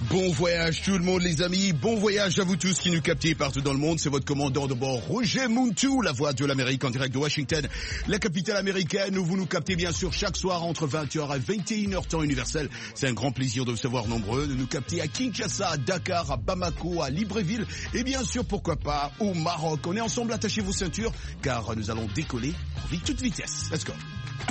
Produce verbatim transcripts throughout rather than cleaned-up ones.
Bon voyage tout le monde les amis, bon voyage à vous tous qui nous captez partout dans le monde, c'est votre commandant de bord Roger Muntu, la voix de l'Amérique en direct de Washington, la capitale américaine où vous nous captez bien sûr chaque soir entre vingt heures et vingt et une heures temps universel. C'est un grand plaisir de vous savoir nombreux, de nous capter à Kinshasa, à Dakar, à Bamako, à Libreville et bien sûr pourquoi pas au Maroc. On est ensemble, attachez vos ceintures car nous allons décoller en toute vitesse. Let's go.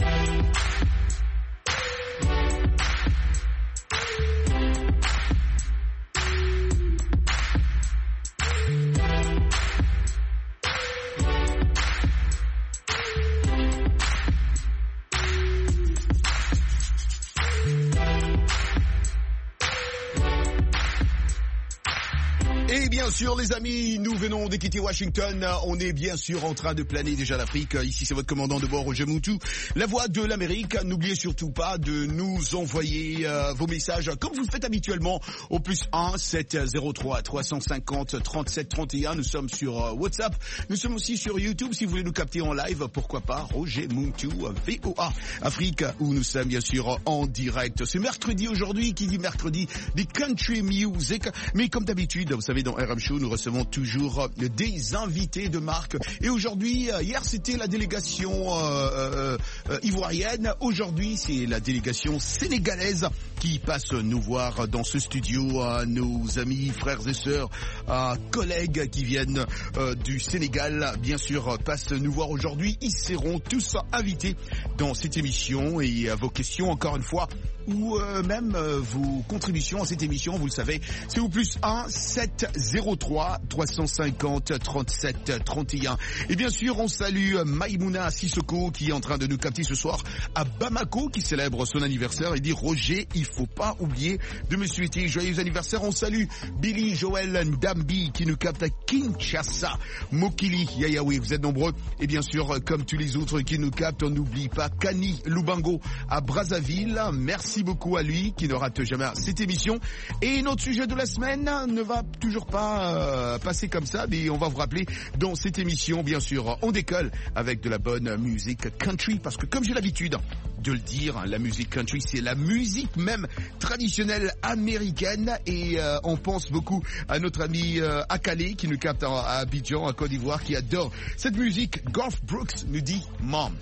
Et bien sûr les amis, nous venons de quitter Washington, on est bien sûr en train de planer déjà l'Afrique. Ici c'est votre commandant de bord Roger Muntu, la voix de l'Amérique. N'oubliez surtout pas de nous envoyer euh, vos messages comme vous le faites habituellement au plus un sept zéro trois trois cent cinquante trente-sept trente et un. Nous sommes sur euh, WhatsApp, nous sommes aussi sur YouTube si vous voulez nous capter en live, pourquoi pas Roger Muntu V O A Afrique où nous sommes bien sûr en direct. C'est mercredi aujourd'hui, qui dit mercredi dit country music, mais comme d'habitude vous savez dans R M Show, nous recevons toujours des invités de marque. Et aujourd'hui, hier c'était la délégation euh, euh, ivoirienne. Aujourd'hui, c'est la délégation sénégalaise qui passe nous voir dans ce studio. Euh, nos amis, frères et sœurs, euh, collègues qui viennent euh, du Sénégal, bien sûr, passent nous voir aujourd'hui. Ils seront tous invités dans cette émission. Et euh, vos questions, encore une fois, ou euh, même euh, vos contributions à cette émission, vous le savez, c'est au plus un sept zéro trois trois cent cinquante trente-sept trente et un. Et bien sûr, on salue Maïmouna Sissoko qui est en train de nous capter ce soir à Bamako, qui célèbre son anniversaire et dit Roger, il faut pas oublier de me souhaiter joyeux anniversaire. On salue Billy Joël Ndambi qui nous capte à Kinshasa, Mokili Yayaoui, vous êtes nombreux. Et bien sûr, comme tous les autres qui nous captent, on n'oublie pas Kani Lubango à Brazzaville. Merci beaucoup à lui qui ne rate jamais cette émission. Et notre sujet de la semaine ne va toujours pas euh, passer comme ça, mais on va vous rappeler dans cette émission, bien sûr, on décolle avec de la bonne musique country, parce que comme j'ai l'habitude de le dire, la musique country, c'est la musique même traditionnelle américaine, et euh, on pense beaucoup à notre ami euh, Akale qui nous capte à, à Abidjan, à Côte d'Ivoire, qui adore cette musique. Garth Brooks nous dit Mom.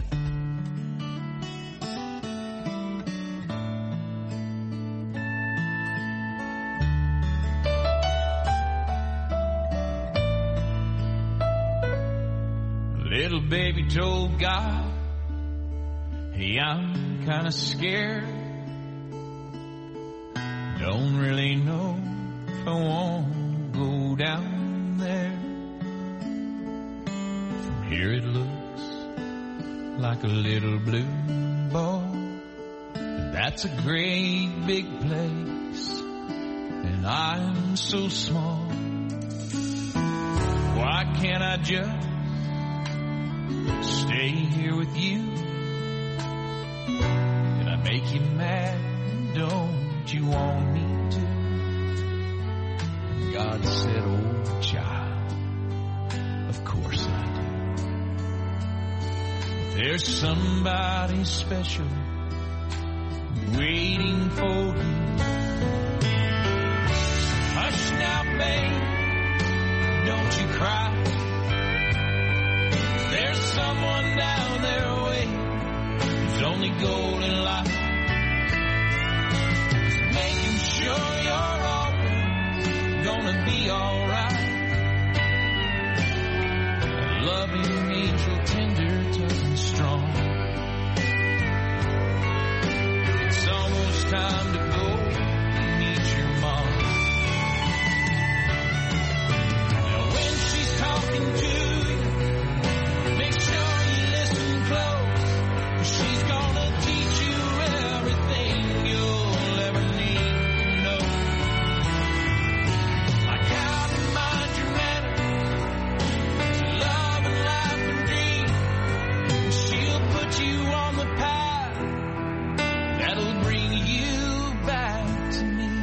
Little baby told God, hey, I'm kinda scared. Don't really know if I want to go down there. From here it looks like a little blue ball. And that's a great big place, and I'm so small. Why can't I just stay here with you? Did I make you mad? Don't you want me to? And God said, oh child, of course I do. There's somebody special waiting for you. Hush now, babe, don't you cry. There's someone down there waiting whose only goal in life is making sure you're always gonna be alright. A loving angel, tender, tough and strong. It's almost time to go and meet your mom. Now when she's talking to you, make sure you listen close. She's gonna teach you everything you'll ever need to know. Like how to mind your manners, to love and laugh and dream. She'll put you on the path that'll bring you back to me.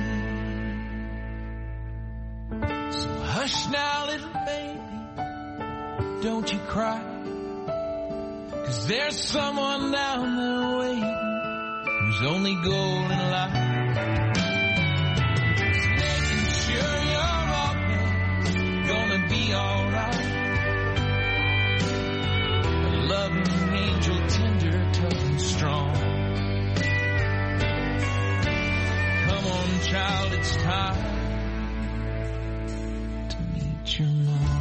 So hush now, little baby, don't you cry. 'Cause there's someone down there waiting whose only goal in life it's time to meet your mom.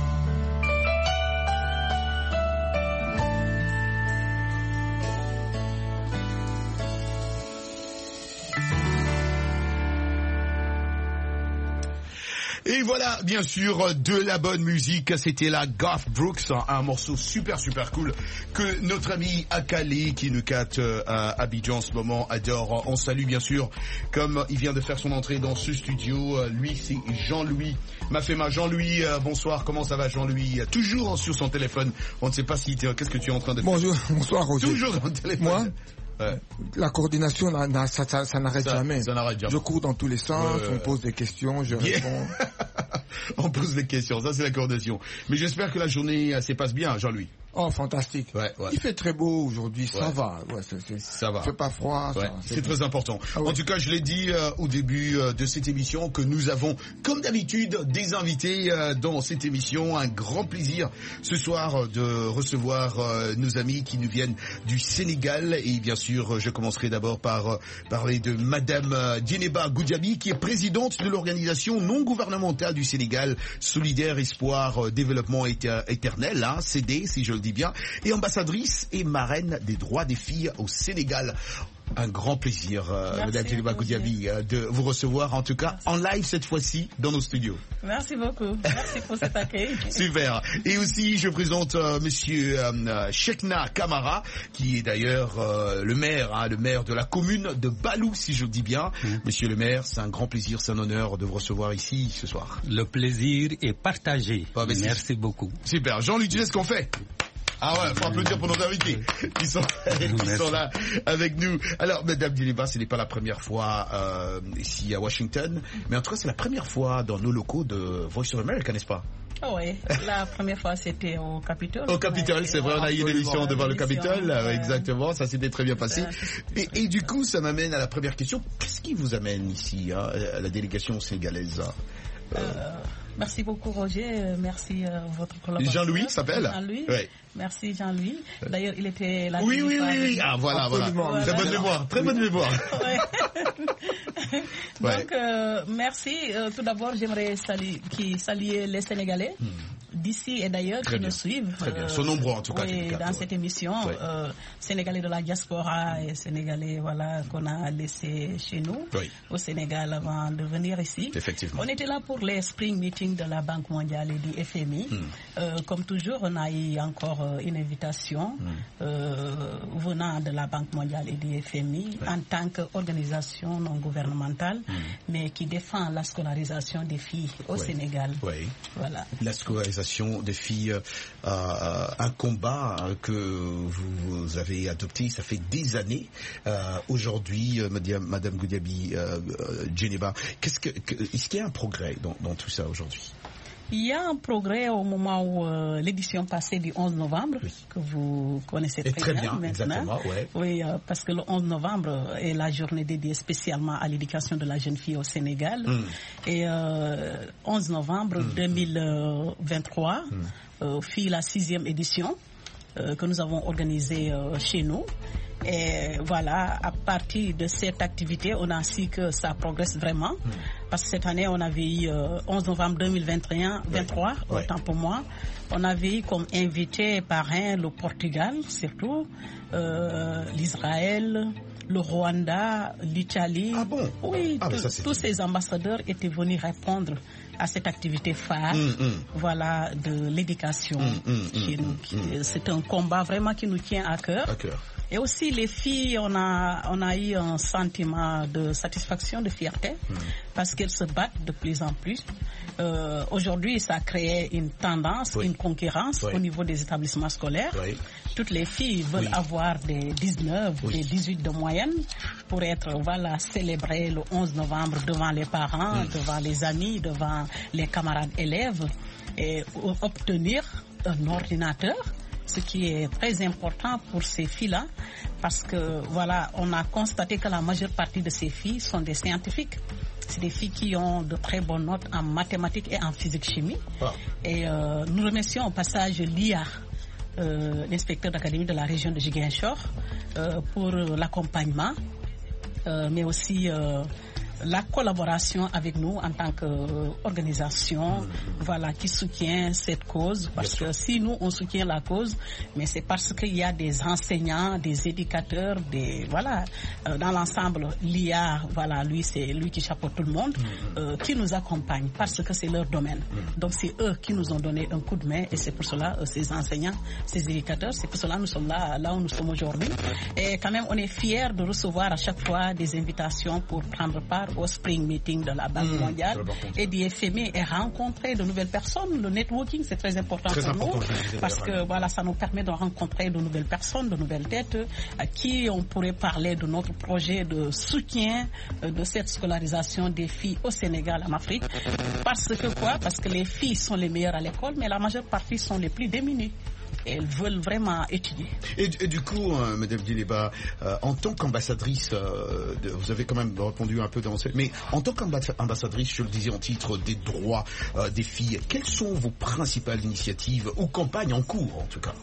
Et voilà, bien sûr, de la bonne musique. C'était la Garth Brooks, un morceau super super cool que notre ami Akali, qui nous capte à Abidjan en ce moment, adore. On salue bien sûr, comme il vient de faire son entrée dans ce studio, lui c'est Jean-Louis Mafema. Jean-Louis, bonsoir, comment ça va Jean-Louis? Toujours sur son téléphone, on ne sait pas si t'es, qu'est-ce que tu es en train de faire? Bonjour, bonsoir Roger. Toujours dans le téléphone. Moi Ouais. La coordination, na, na, ça, ça, ça n'arrête ça, jamais. Ça n'arrête jamais. Je cours dans tous les sens, ouais, ouais, on pose des questions, je yeah. réponds. On pose des questions, ça c'est la coordination. Mais j'espère que la journée se passe bien, Jean-Louis. Oh, fantastique. Ouais, ouais. Il fait très beau aujourd'hui, ça ouais. va. Ouais, c'est, c'est, ça va. Il fait pas froid. Ouais, ça, c'est, c'est très important. Ah, ouais. En tout cas, je l'ai dit euh, au début euh, de cette émission que nous avons, comme d'habitude, des invités euh, dans cette émission. Un grand plaisir ce soir euh, de recevoir euh, nos amis qui nous viennent du Sénégal. Et bien sûr, je commencerai d'abord par euh, parler de Madame euh, Djeneba Goudiaby, qui est présidente de l'organisation non gouvernementale du Sénégal, Solidaire Espoir euh, Développement éter- Éternel, hein, C D si je le dis bien, et ambassadrice et marraine des droits des filles au Sénégal. Un grand plaisir, euh, Madame Djeneba Goudiaby, euh, de vous recevoir, en tout cas en live cette fois-ci dans nos studios. Merci beaucoup. Merci pour cet accueil. Super. Et aussi, je présente euh, Monsieur euh, Chekna Kamara, qui est d'ailleurs euh, le maire, hein, le maire de la commune de Balou, si je le dis bien. Mmh. Monsieur le maire, c'est un grand plaisir, c'est un honneur de vous recevoir ici ce soir. Le plaisir est partagé. Oh, merci. Merci beaucoup. Super. Jean-Luc, tu sais ce qu'on fait? Ah ouais, faut applaudir pour nos invités qui sont, qui sont là avec nous. Alors, Madame Djeneba, ce n'est pas la première fois euh, ici à Washington, mais en tout cas, c'est la première fois dans nos locaux de Voice of America, n'est-ce pas? Oh oui, la première fois c'était au Capitole. Au Capitole, c'est vrai, on a eu une émission devant le Capitole, euh, exactement, ça s'était très bien passé. Et, et du coup, ça m'amène à la première question. Qu'est-ce qui vous amène ici, hein, à la délégation sénégalaise? euh... Euh, Merci beaucoup Roger, merci euh, votre collaborateur. Jean-Louis s'appelle Jean-Louis. Oui. Merci Jean-Louis. D'ailleurs, il était là. Oui, oui, oui, oui. Ah voilà, voilà. voilà. Très bonne mémoire, très oui. bonne mémoire. Ouais. Ouais. Donc, euh, merci. Euh, tout d'abord, j'aimerais saluer, qui, saluer les Sénégalais. Hmm. D'ici et d'ailleurs qui nous suivent. Très bien. Sont nombreux en tout cas. Oui, dans ouais. cette émission, ouais. euh, Sénégalais de la diaspora et Sénégalais voilà qu'on a laissé chez nous oui. au Sénégal avant de venir ici. Effectivement. On était là pour les spring meetings de la Banque mondiale et du F M I. Mm. Euh, comme toujours, on a eu encore euh, une invitation mm. euh, venant de la Banque mondiale et du F M I ouais. en tant qu'organisation non gouvernementale, mm. mais qui défend la scolarisation des filles au oui. Sénégal. Oui. Voilà. La scolarisation des filles, euh, un combat que vous, vous avez adopté, ça fait des années. Euh, aujourd'hui, euh, Madame, Madame Goudiaby, euh, euh, Djeneba, qu'est-ce que, que, est-ce qu'il y a un progrès dans, dans tout ça aujourd'hui? Il y a un progrès au moment où euh, l'édition passée du onze novembre, oui. que vous connaissez très, très bien, bien exactement, ouais. Oui, euh, parce que le onze novembre est la journée dédiée spécialement à l'éducation de la jeune fille au Sénégal. Mm. Et euh, onze novembre mm. deux mille vingt-trois, mm. euh, fut la sixième édition euh, que nous avons organisée euh, chez nous. Et voilà, à partir de cette activité, on a su que ça progresse vraiment. Mm. Parce que cette année, on avait eu euh, onze novembre deux mille vingt et un, vingt-trois, ouais. autant ouais. pour moi. On avait eu comme invité parrain le Portugal, surtout, euh, l'Israël, le Rwanda, l'Italie. Ah bon? Oui, ah, tout, ça, tous ces ambassadeurs étaient venus répondre à cette activité phare, mm, mm. voilà, de l'éducation. Mm, mm, qui nous, qui, mm. C'est un combat vraiment qui nous tient à cœur. À cœur. Et aussi les filles, on a, on a eu un sentiment de satisfaction, de fierté, mm. parce qu'elles se battent de plus en plus. Euh, aujourd'hui, ça a créé une tendance, oui. une concurrence oui. au niveau des établissements scolaires. Oui. Toutes les filles veulent oui. avoir des dix-neuf, oui. des dix-huit de moyenne pour être, voilà, célébrées le onze novembre devant les parents, mm. devant les amis, devant les camarades élèves et obtenir un ordinateur. Ce qui est très important pour ces filles-là, parce que voilà, on a constaté que la majeure partie de ces filles sont des scientifiques. C'est des filles qui ont de très bonnes notes en mathématiques et en physique-chimie. Ah. Et euh, nous remercions au passage l'I A, euh, l'inspecteur d'académie de la région de Ziguinchor, euh, pour l'accompagnement, euh, mais aussi euh, la collaboration avec nous en tant qu'organisation, mmh. voilà, qui soutient cette cause. Parce que si nous, on soutient la cause, mais c'est parce qu'il y a des enseignants, des éducateurs, des, voilà, euh, dans l'ensemble, l'I A, voilà, lui, c'est lui qui chapeaute tout le monde, mmh. euh, qui nous accompagne parce que c'est leur domaine. Mmh. Donc, c'est eux qui nous ont donné un coup de main et c'est pour cela, euh, ces enseignants, ces éducateurs, c'est pour cela que nous sommes là, là où nous sommes aujourd'hui. Et quand même, on est fiers de recevoir à chaque fois des invitations pour prendre part au Spring Meeting de la Banque mmh, mondiale et d'y éphémer et rencontrer de nouvelles personnes. Le networking, c'est très important très pour important, nous parce que voilà, ça nous permet de rencontrer de nouvelles personnes, de nouvelles têtes à qui on pourrait parler de notre projet de soutien de cette scolarisation des filles au Sénégal, en Afrique. Parce que quoi? Parce que les filles sont les meilleures à l'école, mais la majeure partie sont les plus démunies. Elles veulent vraiment étudier. Et, et du coup, euh, Madame Djileba, euh, en tant qu'ambassadrice, euh, de, vous avez quand même répondu un peu dans cette... Mais en tant qu'ambassadrice, je le disais en titre, des droits euh, des filles, quelles sont vos principales initiatives ou campagnes en cours, en tout cas?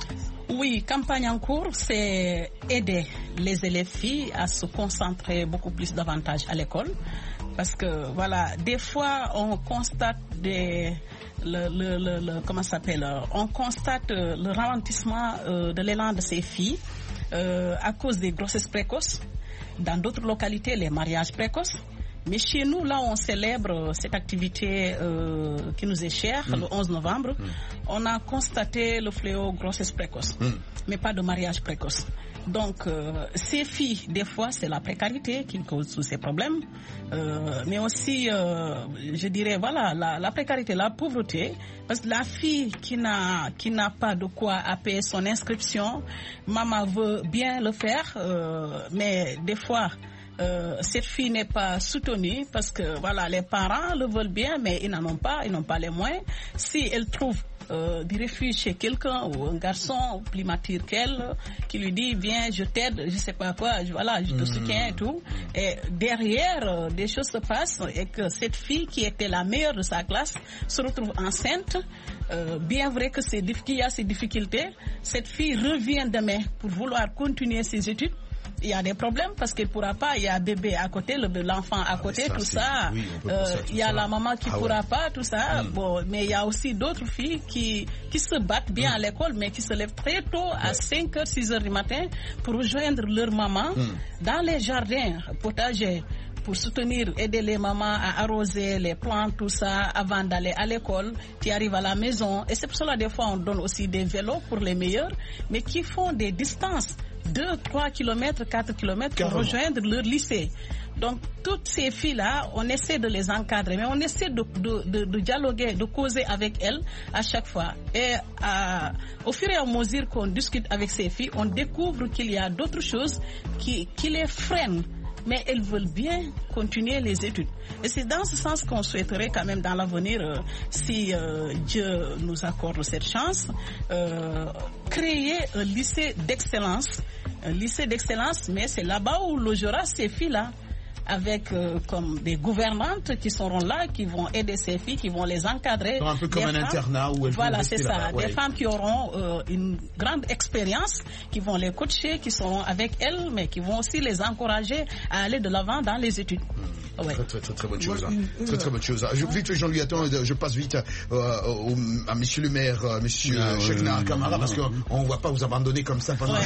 Oui, campagne en cours, c'est aider les élèves filles à se concentrer beaucoup plus davantage à l'école. Parce que, voilà, des fois, on constate des... Le, le, le, le, comment ça s'appelle, on constate le ralentissement euh, de l'élan de ces filles euh, à cause des grossesses précoces. Dans d'autres localités, les mariages précoces. Mais chez nous, là, on célèbre cette activité euh, qui nous est chère, mmh. le onze novembre. Mmh. On a constaté le fléau grossesse précoce, mmh. mais pas de mariage précoce. Donc, euh, ces filles, des fois, c'est la précarité qui cause tous ces problèmes. Euh, mais aussi, euh, je dirais, voilà, la, la précarité, la pauvreté. Parce que la fille qui n'a qui n'a pas de quoi à payer son inscription, maman veut bien le faire, euh, mais des fois... Euh, cette fille n'est pas soutenue parce que voilà, les parents le veulent bien, mais ils n'en ont pas, ils n'ont pas les moyens. Si elle trouve euh, du refuge chez quelqu'un ou un garçon plus mature qu'elle qui lui dit viens, je t'aide, je sais pas quoi, je, voilà, je te soutiens et tout. Et derrière, euh, des choses se passent et que cette fille qui était la meilleure de sa classe se retrouve enceinte. Euh, bien vrai que c'est qu'il y a ces difficultés, cette fille revient demain pour vouloir continuer ses études. Il y a des problèmes parce qu'il ne pourra pas, il y a bébé à côté, le, l'enfant à côté, ah, ça, tout ça. Oui, euh, ça, tout il y a ça. La maman qui ne ah, pourra ouais. pas, tout ça. Mm. Bon, mais il y a aussi d'autres filles qui, qui se battent bien mm. à l'école, mais qui se lèvent très tôt, ouais. à cinq heures, six heures du matin, pour rejoindre leur maman mm. dans les jardins potagers, pour soutenir, aider les mamans à arroser les plantes, tout ça, avant d'aller à l'école. Tu arrives à la maison. Et c'est pour cela, des fois, on donne aussi des vélos pour les meilleurs, mais qui font des distances. deux, trois kilomètres, quatre kilomètres pour rejoindre leur lycée. Donc, toutes ces filles-là, on essaie de les encadrer, mais on essaie de, de, de, de dialoguer, de causer avec elles à chaque fois. Et à, au fur et à mesure qu'on discute avec ces filles, on découvre qu'il y a d'autres choses qui, qui les freinent. Mais elles veulent bien continuer les études. Et c'est dans ce sens qu'on souhaiterait quand même dans l'avenir, euh, si euh, Dieu nous accorde cette chance, euh, créer un lycée d'excellence. Un lycée d'excellence, mais c'est là-bas où logera ces filles-là. Avec euh, comme des gouvernantes qui seront là, qui vont aider ces filles, qui vont les encadrer. Un peu comme un femmes, internat où elles voilà, c'est ça. Là-bas. Des ouais. femmes qui auront euh, une grande expérience, qui vont les coacher, qui seront avec elles, mais qui vont aussi les encourager à aller de l'avant dans les études. Mmh. Ouais. Très, très, très, très bonne chose. Hein. Très, très bonne chose. Je, vite, Jean-Louis, attends, je passe vite euh, au, à Monsieur le maire, Monsieur euh, Cheikhna Kamara, parce qu'on ne va pas vous abandonner comme ça pendant.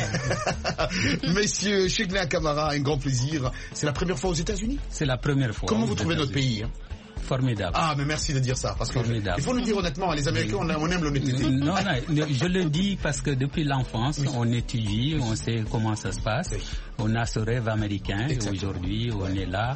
Ouais. Monsieur Cheikhna Kamara, un grand plaisir. C'est la première fois aux États-Unis? C'est la première fois. Comment vous trouvez notre pays hein? Formidable. Ah, mais merci de dire ça. Parce que je, il faut nous dire honnêtement, les Américains, on, on aime l'honnêteté. Non, non, je le dis parce que depuis l'enfance, oui. on étudie, on sait comment ça se passe. Oui. On a ce rêve américain. Exactement. Aujourd'hui, on ouais. est là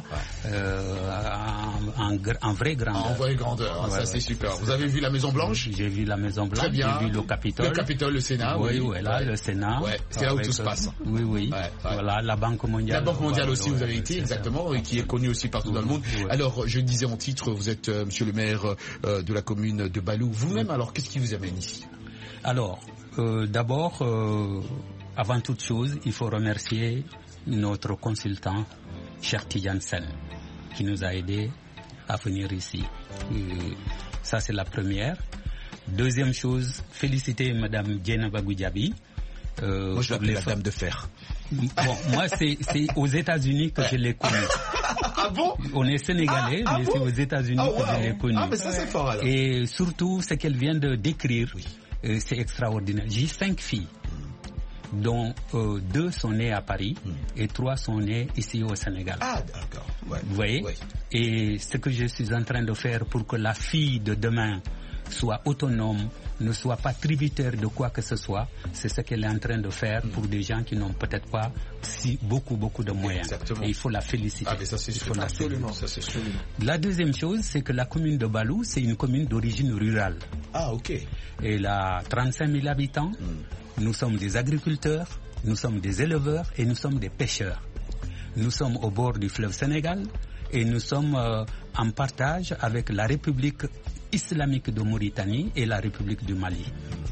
euh, en, en, en vraie grandeur. En vraie grandeur, ouais, ça ouais, c'est super. Vous avez vu la Maison Blanche? J'ai vu la Maison Blanche. Très bien. J'ai vu le Capitole. Le Capitole, le Sénat. Oui, oui, oui là, ouais. le Sénat. Ouais, c'est là où tout se passe. Oui, oui. Ouais, ouais. Voilà, la Banque mondiale. La Banque mondiale aussi, vous avez été, exactement, et qui est connue aussi partout dans le monde. Alors, je disais en titre, vous êtes euh, Monsieur le maire euh, de la commune de Balou. Vous-même, alors, qu'est-ce qui vous amène ici? Alors, euh, d'abord, euh, avant toute chose, il faut remercier notre consultant, Cheikh Tidiane Sène, qui nous a aidés à venir ici. Euh, ça, c'est la première. Deuxième chose, féliciter Madame Dieynaba Goudiaby. Euh, moi, je l'appelle la dame de fer. Bon, moi, c'est, c'est aux États-Unis que ouais. je l'ai connue. Ah bon? On est sénégalais, ah, ah mais bon? c'est aux États-Unis Ah, que wow. je l'ai connu. Ah, mais ça, c'est fort, alors. Et surtout, ce qu'elle vient de décrire, Oui. euh, c'est extraordinaire. J'ai cinq filles, dont euh, deux sont nées à Paris Mm. et trois sont nées ici au Sénégal. Ah, d'accord. Ouais. Vous voyez? Ouais. Et ce que je suis en train de faire pour que la fille de demain soit autonome, ne soit pas tributaire de quoi que ce soit, c'est ce qu'elle est en train de faire pour des gens qui n'ont peut-être pas si beaucoup, beaucoup de moyens. Exactement. Et il faut la féliciter. Ah, mais ça, c'est Il sûr. faut la Absolument. Ça, c'est sûr. La deuxième chose, c'est que la commune de Balou, c'est une commune d'origine rurale. Ah, ok. Elle a trente-cinq mille habitants. Nous sommes des agriculteurs, nous sommes des éleveurs et nous sommes des pêcheurs. Nous sommes au bord du fleuve Sénégal et nous sommes euh, en partage avec la République islamique de Mauritanie et la République du Mali.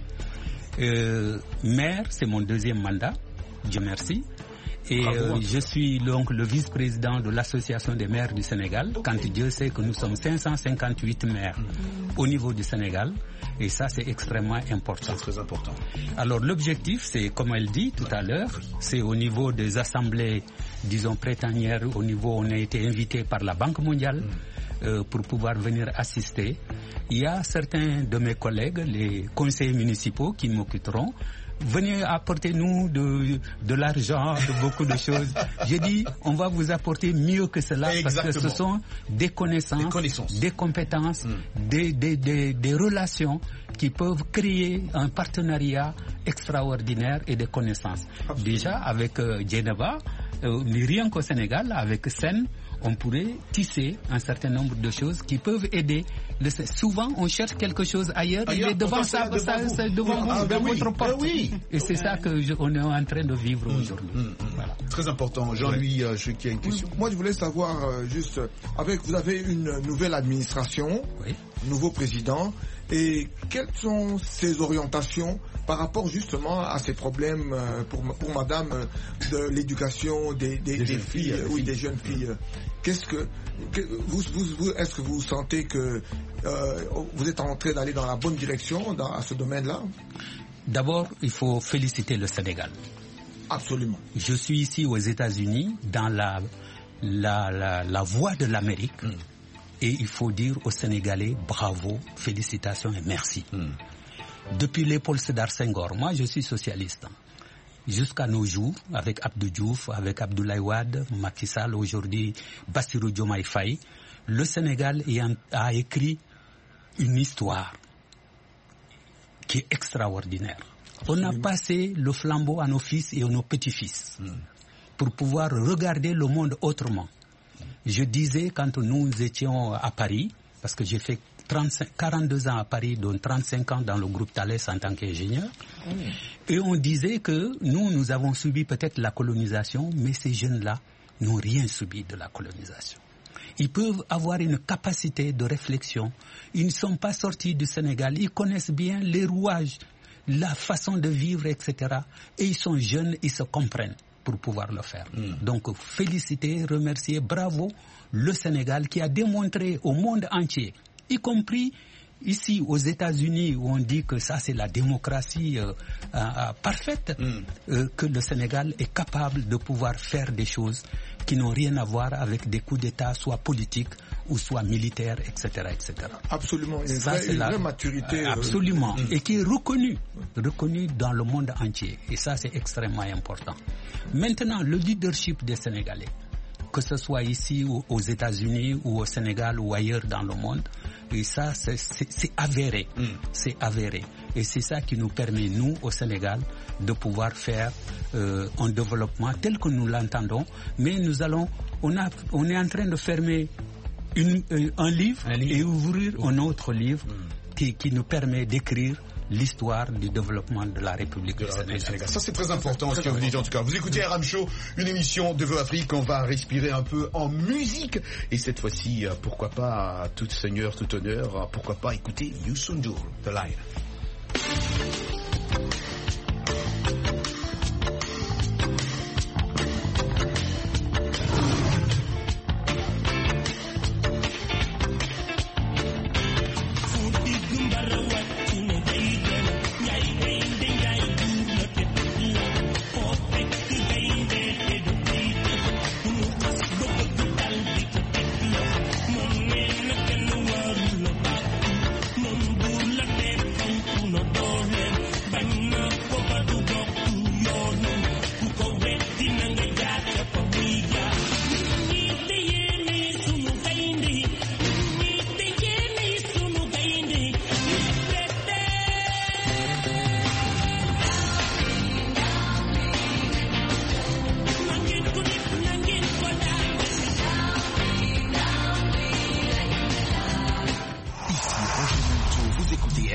Euh, maire, c'est mon deuxième mandat, Dieu merci. Et euh, je suis donc le vice-président de l'association des maires du Sénégal, quand Dieu sait que nous sommes cinq cent cinquante-huit maires au niveau du Sénégal. Et ça, c'est extrêmement important. C'est très important. Alors l'objectif, c'est, comme elle dit tout à l'heure, c'est au niveau des assemblées, disons, printanières, au niveau où on a été invité par la Banque mondiale euh, pour pouvoir venir assister. Il y a certains de mes collègues, les conseillers municipaux, qui m'occuperont. Venez apporter-nous de, de l'argent, de beaucoup de choses. J'ai dit, on va vous apporter mieux que cela. Exactement. Parce que ce sont des connaissances, Des connaissances. des compétences, mm. des, des, des, des relations qui peuvent créer un partenariat extraordinaire et des connaissances. Absolument. Déjà, avec euh, Djeneba, euh, rien qu'au Sénégal, avec Sen, on pourrait tisser un certain nombre de choses qui peuvent aider. Le, souvent, on cherche quelque chose ailleurs, ailleurs il est devant ça, devant ça, vous, ça, devant ah, vous, ben dans oui, votre porte. ben oui. Et c'est ça que je, on est en train de vivre mmh, aujourd'hui. Mmh, mmh. Voilà. Très important. Jean-Louis, euh, je qui a une question. Oui, moi, je voulais savoir euh, juste, avec vous avez une nouvelle administration, Oui. nouveau président, et quelles sont ses orientations par rapport justement à ces problèmes euh, pour, pour Madame euh, de l'éducation des, des, Des des jeunes filles, filles, euh, oui, filles. des jeunes filles. euh, Qu'est-ce que, que vous, vous, vous est-ce que vous sentez que euh, vous êtes en train d'aller dans la bonne direction dans, à ce domaine-là? D'abord, il faut féliciter le Sénégal. Absolument. Je suis ici aux États-Unis dans la, la, la, la voie de l'Amérique. Mm. Et il faut dire aux Sénégalais bravo, félicitations et merci. Mm. Depuis l'épaule Sédar Senghor, moi je suis socialiste. Jusqu'à nos jours, avec Abdou Diouf, avec Abdoulaye Wade, Macky Sall, aujourd'hui Bassirou Diomaye Faye, le Sénégal a écrit une histoire qui est extraordinaire. On a passé le flambeau à nos fils et à nos petits-fils mm. pour pouvoir regarder le monde autrement. Je disais quand nous étions à Paris, parce que j'ai fait trente-cinq, quarante-deux ans à Paris, dont trente-cinq ans dans le groupe Thales en tant qu'ingénieur, mmh. et on disait que nous, nous avons subi peut-être la colonisation, mais ces jeunes-là n'ont rien subi de la colonisation. Ils peuvent avoir une capacité de réflexion. Ils ne sont pas sortis du Sénégal. Ils connaissent bien les rouages, la façon de vivre, et cetera. Et ils sont jeunes, ils se comprennent pour pouvoir le faire. Mm. Donc, féliciter, remercier, bravo le Sénégal qui a démontré au monde entier, y compris ici aux États-Unis où on dit que ça c'est la démocratie euh, euh, parfaite, mm. euh, que le Sénégal est capable de pouvoir faire des choses qui n'ont rien à voir avec des coups d'État, soit politiques ou soit militaires, et cetera, et cetera. Absolument, une, ça, vraie, c'est une la, vraie maturité. Euh, absolument, euh, et qui est reconnue, reconnue dans le monde entier. Et ça, c'est extrêmement important. Maintenant, le leadership des Sénégalais, que ce soit ici ou aux États-Unis ou au Sénégal ou ailleurs dans le monde, et ça, c'est, c'est, c'est avéré. Mm. C'est avéré. Et c'est ça qui nous permet, nous, au Sénégal, de pouvoir faire euh, un développement tel que nous l'entendons. Mais nous allons, on, a, on est en train de fermer une, euh, un, livre un livre et ouvrir un autre livre mm. qui, qui nous permet d'écrire l'histoire du développement de la République du Sénégal. Ça, c'est très important, ce que vous dites en tout cas. Vous écoutez R M Show, une émission de Vœux Afrique. On va respirer un peu en musique. Et cette fois-ci, pourquoi pas, tout seigneur, tout honneur, pourquoi pas écouter Youssou N'Dour, The Lion. Thank you.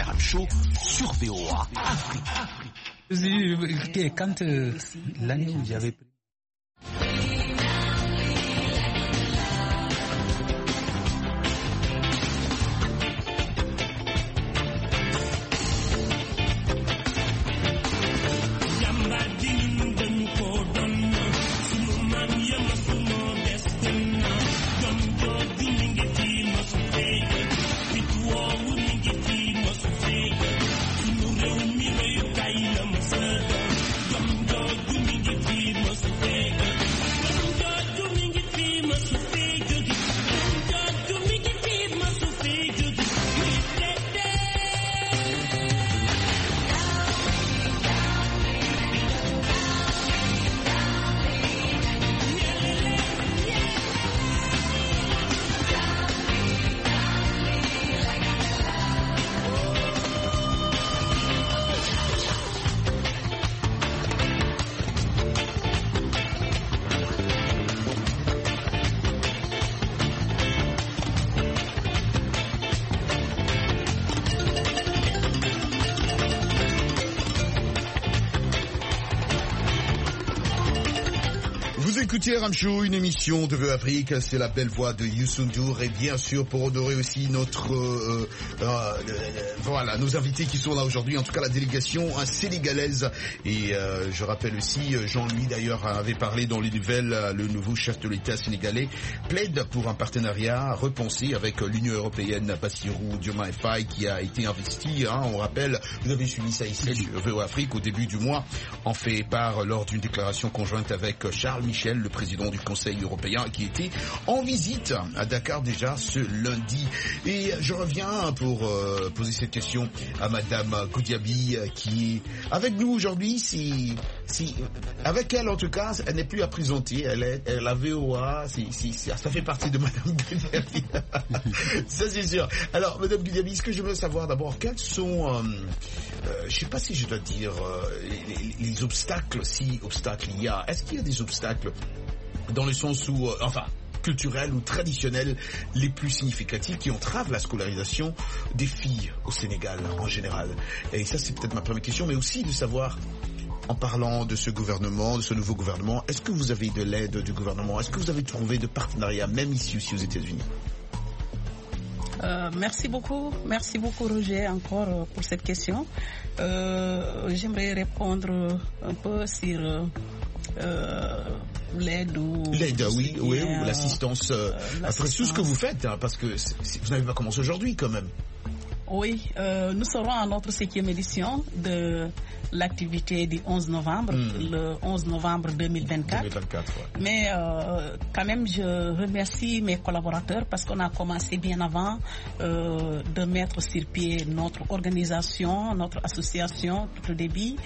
Aram Show sur V O A Afrique. Quand euh, l'année où j'avais pris Écoutez Aram Show, une émission de V O A Afrique, c'est la belle voix de Youssou N'Dour et bien sûr pour honorer aussi notre euh, euh, euh, voilà nos invités qui sont là aujourd'hui, en tout cas la délégation hein, sénégalaise et euh, je rappelle aussi Jean-Louis d'ailleurs avait parlé dans les nouvelles, le nouveau chef de l'État sénégalais plaide pour un partenariat repensé avec l'Union européenne, Bassirou Diomaye Faye qui a été investi, hein, on rappelle, vous avez suivi ça ici sur V O A Afrique au début du mois, en fait part lors d'une déclaration conjointe avec Charles Michel, le président du Conseil européen, qui était en visite à Dakar déjà ce lundi. Et je reviens pour euh, poser cette question à Madame Goudiaby, qui est avec nous aujourd'hui. Si, si, avec elle, en tout cas, elle n'est plus à présenter. Elle est, elle, la V O A, si, si, si, ça fait partie de Madame Goudiaby. Ça, c'est sûr. Alors, Madame Goudiaby, ce que je veux savoir d'abord, quels sont, euh, euh, je ne sais pas si je dois dire, euh, les, les obstacles, si obstacles il y a. Est-ce qu'il y a des obstacles dans le sens où, euh, enfin, culturels ou traditionnels les plus significatifs qui entravent la scolarisation des filles au Sénégal en général? Et ça, c'est peut-être ma première question, mais aussi de savoir, en parlant de ce gouvernement, de ce nouveau gouvernement, est-ce que vous avez de l'aide du gouvernement? Est-ce que vous avez trouvé de partenariats, même ici aussi aux États-Unis? Euh, merci beaucoup, merci beaucoup Roger encore euh, pour cette question. Euh, j'aimerais répondre un peu sur euh, euh, l'aide ou l'aide, oui, oui, ou euh, l'assistance euh, après tout ce que vous faites, hein, parce que c'est, c'est, vous n'avez pas commencé aujourd'hui quand même. Oui, euh, nous serons à notre septième édition de l'activité du onze novembre, mmh. le onze novembre deux mille vingt-quatre. deux mille vingt-quatre ouais. Mais euh, quand même, je remercie mes collaborateurs parce qu'on a commencé bien avant euh, de mettre sur pied notre organisation, notre association tout au début.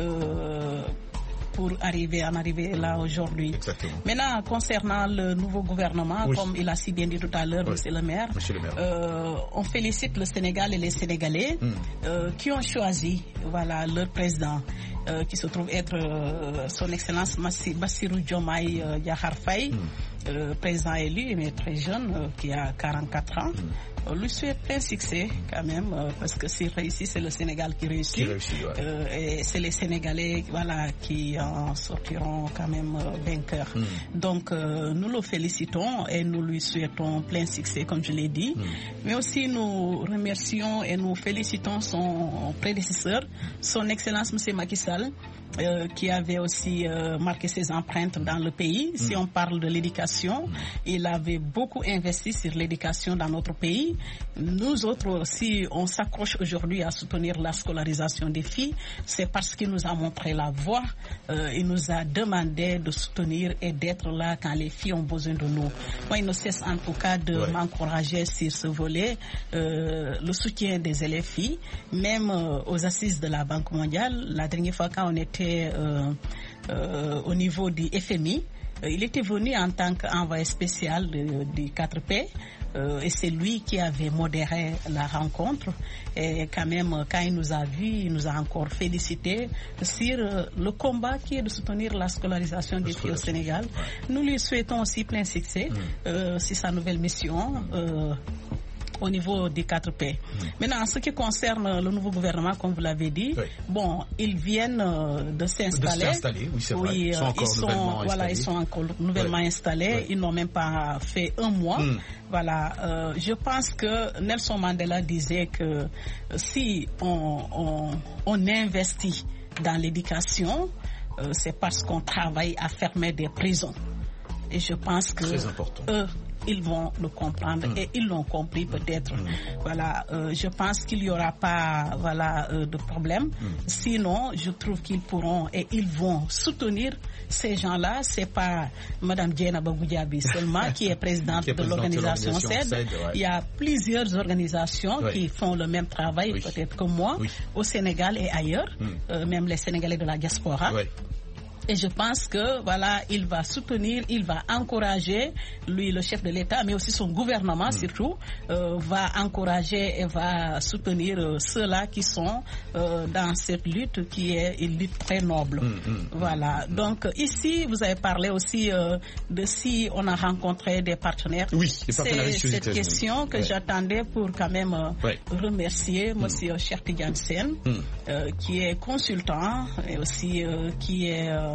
Euh, pour arriver en arriver là aujourd'hui. Exactement. Maintenant, concernant le nouveau gouvernement, oui. comme il a si bien dit tout à l'heure, oui. Monsieur le maire, Monsieur le maire. Euh, on félicite le Sénégal et les Sénégalais mm. euh, qui ont choisi voilà, leur président, euh, qui se trouve être euh, son Excellence Bassirou Diomaye euh, Diakhar Faye, mm. euh, président élu, mais très jeune, euh, qui a quarante-quatre ans. Mm. On lui souhaite plein succès quand même, euh, parce que s'il réussit, c'est le Sénégal qui réussit. Qui réussit ouais. euh, et c'est les Sénégalais voilà, qui en sortiront quand même euh, vainqueurs. Mm. Donc euh, nous le félicitons et nous lui souhaitons plein succès, comme je l'ai dit. Mm. Mais aussi nous remercions et nous félicitons son prédécesseur, son Excellence M. Macky Sall, Euh, qui avait aussi euh, marqué ses empreintes dans le pays. Mm. Si on parle de l'éducation, mm. il avait beaucoup investi sur l'éducation dans notre pays. Nous autres, si on s'accroche aujourd'hui à soutenir la scolarisation des filles, c'est parce qu'il nous a montré la voie. Euh, il nous a demandé de soutenir et d'être là quand les filles ont besoin de nous. Moi, il ne cesse en tout cas de ouais. m'encourager sur ce volet, euh, le soutien des élèves filles, même euh, aux assises de la Banque mondiale. La dernière fois quand on était Euh, euh, au niveau du F M I, euh, il était venu en tant qu'envoyé spécial du quatre P euh, et c'est lui qui avait modéré la rencontre et quand même quand il nous a vus, il nous a encore félicité sur euh, le combat qui est de soutenir la scolarisation des filles au Sénégal. Ouais. Nous lui souhaitons aussi plein succès mmh. euh, sur sa nouvelle mission. Euh, au niveau des quatre P. Mmh. Maintenant, en ce qui concerne le nouveau gouvernement, comme vous l'avez dit, oui. bon, ils viennent euh, de s'installer. De s'installer, oui, c'est vrai. Oui, ils sont encore ils sont, nouvellement voilà, installés. Ils sont encore nouvellement oui. installés. Oui. Ils n'ont même pas fait un mois. Mmh. Voilà, euh, je pense que Nelson Mandela disait que si on, on, on investit dans l'éducation, euh, c'est parce qu'on travaille à fermer des prisons. Et je pense que eux, ils vont le comprendre mmh. et ils l'ont compris peut-être. Mmh. Voilà, euh, je pense qu'il n'y aura pas voilà, euh, de problème. Mmh. Sinon, je trouve qu'ils pourront et ils vont soutenir ces gens-là. C'est pas Mme Diena Bagoudiabi seulement qui est présidente, qui est présidente de l'organisation C E D. Ouais. Il y a plusieurs organisations ouais. qui font le même travail, oui. peut-être que moi, oui. au Sénégal et ailleurs, mmh. euh, même les Sénégalais de la diaspora. Ouais. Et je pense que voilà, il va soutenir, il va encourager, lui, le chef de l'État, mais aussi son gouvernement mmh. surtout, euh, va encourager et va soutenir euh, ceux-là qui sont euh, dans cette lutte qui est une lutte très noble. Mmh, mmh, voilà. Mmh. Donc ici, vous avez parlé aussi euh, de si on a rencontré des partenaires. Oui, les partenaires. C'est cette question que ouais. j'attendais pour quand même euh, ouais. remercier mmh. Monsieur Cheikh Tidiane Sène, mmh. euh, qui est consultant et aussi euh, qui est euh,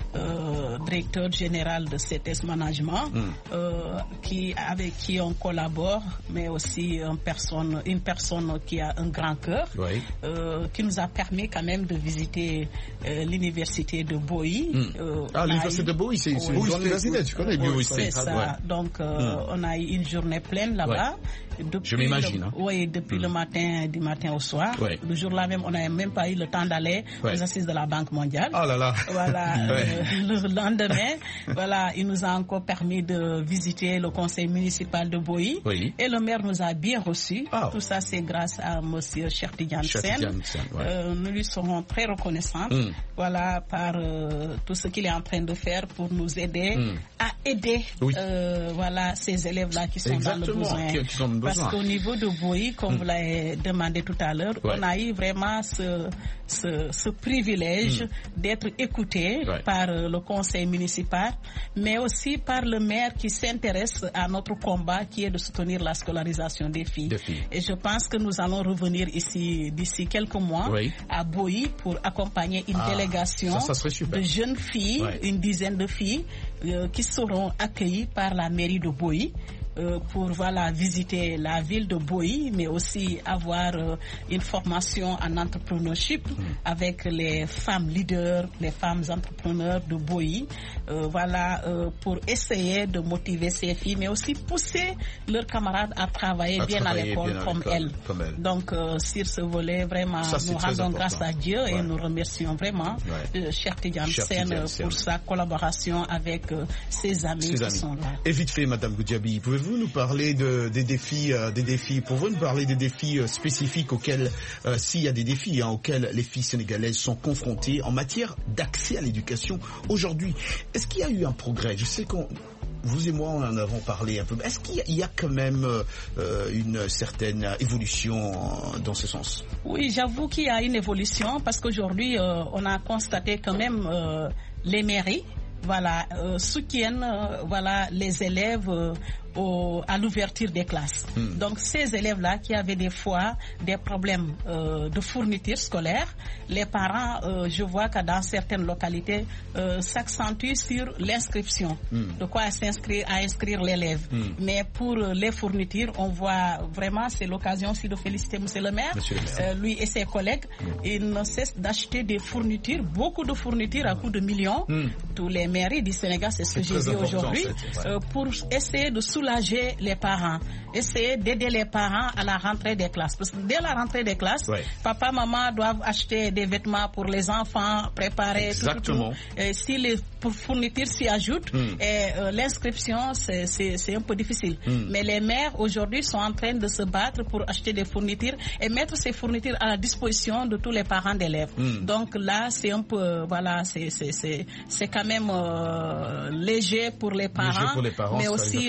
Euh, directeur général de C T S Management, mm. euh, qui, avec qui on collabore, mais aussi une personne, une personne qui a un grand cœur, oui. euh, qui nous a permis quand même de visiter euh, l'université de Boï. Mm. Euh, ah, l'université de Boï, c'est oui. une grande université, tu connais bien oui, c'est ça. Ouais. Donc, euh, mm. on a eu une journée pleine là-bas. Ouais. Je m'imagine. Le, hein. Oui, depuis mm. le matin, du matin au soir. Ouais. Le jour-là même, on n'avait même pas eu le temps d'aller ouais. aux assises de la Banque mondiale. Oh là là. Voilà. ouais. euh, le lendemain, voilà, il nous a encore permis de visiter le conseil municipal de Boï. Oui. Et le maire nous a bien reçus. Oh. Tout ça, c'est grâce à monsieur Cheikh Tidiane Sène. Ouais. Euh, nous lui serons très reconnaissants. Mm. Voilà, par euh, tout ce qu'il est en train de faire pour nous aider mm. à aider oui. euh, voilà, ces élèves-là qui sont Exactement. dans le besoin. Qui, qui sont dans le besoin. Parce qu'au niveau de Boï, comme mm. vous l'avez demandé tout à l'heure, ouais. on a eu vraiment ce, ce, ce privilège mm. d'être écouté ouais. par euh, le conseil municipal, mais aussi par le maire qui s'intéresse à notre combat qui est de soutenir la scolarisation des filles. Des filles. Et je pense que nous allons revenir ici d'ici quelques mois oui. à Boï pour accompagner une ah, délégation ça, ça de jeunes filles, ouais. une dizaine de filles euh, qui seront accueillies par la mairie de Boï. Euh, pour voilà, visiter la ville de Boï, mais aussi avoir euh, une formation en entrepreneurship mmh. avec les femmes leaders, les femmes entrepreneurs de Boï, euh, voilà, euh, pour essayer de motiver ces filles, mais aussi pousser leurs camarades à travailler à bien travailler à l'école comme, comme elles. Donc, euh, sur ce volet, vraiment, ça, nous rendons grâce à Dieu ouais. et nous remercions vraiment ouais. euh, Cheikh Tidiane Sène pour sa collaboration avec euh, ses amis ses qui amis. sont là. Et vite fait, Madame Goudiaby, pouvez-vous Pouvez-vous nous parler de, des défis, euh, des défis, pouvez-vous nous parler des défis euh, spécifiques auxquels, euh, s'il y a des défis hein, auxquels les filles sénégalaises sont confrontées en matière d'accès à l'éducation aujourd'hui? Est-ce qu'il y a eu un progrès? Je sais qu'on vous et moi, on en avons parlé un peu. Est-ce qu'il y a, il y a quand même euh, une certaine évolution dans ce sens? Oui, j'avoue qu'il y a une évolution parce qu'aujourd'hui, euh, on a constaté quand même euh, les mairies voilà, euh, soutiennent euh, voilà, les élèves euh, au, à l'ouverture des classes. Mm. Donc ces élèves-là qui avaient des fois des problèmes euh, de fourniture scolaire, les parents, euh, je vois que dans certaines localités, euh, s'accentuent sur l'inscription, mm. de quoi s'inscrire, à inscrire l'élève. Mm. Mais pour les fournitures, on voit vraiment, c'est l'occasion aussi de féliciter Monsieur le maire, Monsieur le maire. Euh, lui et ses collègues, mm. ils ne cessent d'acheter des fournitures, beaucoup de fournitures à coût de millions. Mm. Tous les mairies du Sénégal, c'est ce que j'ai dit aujourd'hui, ouais. euh, pour essayer de soulager les parents, essayer d'aider les parents à la rentrée des classes. Parce que dès la rentrée des classes, ouais. papa, maman doivent acheter des vêtements pour les enfants, préparer Exactement. tout, tout, tout. Et si les fournitures s'y ajoutent, mm. et euh, l'inscription, c'est, c'est, c'est un peu difficile. Mm. Mais les mères, aujourd'hui, sont en train de se battre pour acheter des fournitures et mettre ces fournitures à la disposition de tous les parents d'élèves. Mm. Donc là, c'est un peu, voilà, c'est, c'est, c'est, c'est quand même euh, léger pour les parents, pour les parents mais aussi euh, pour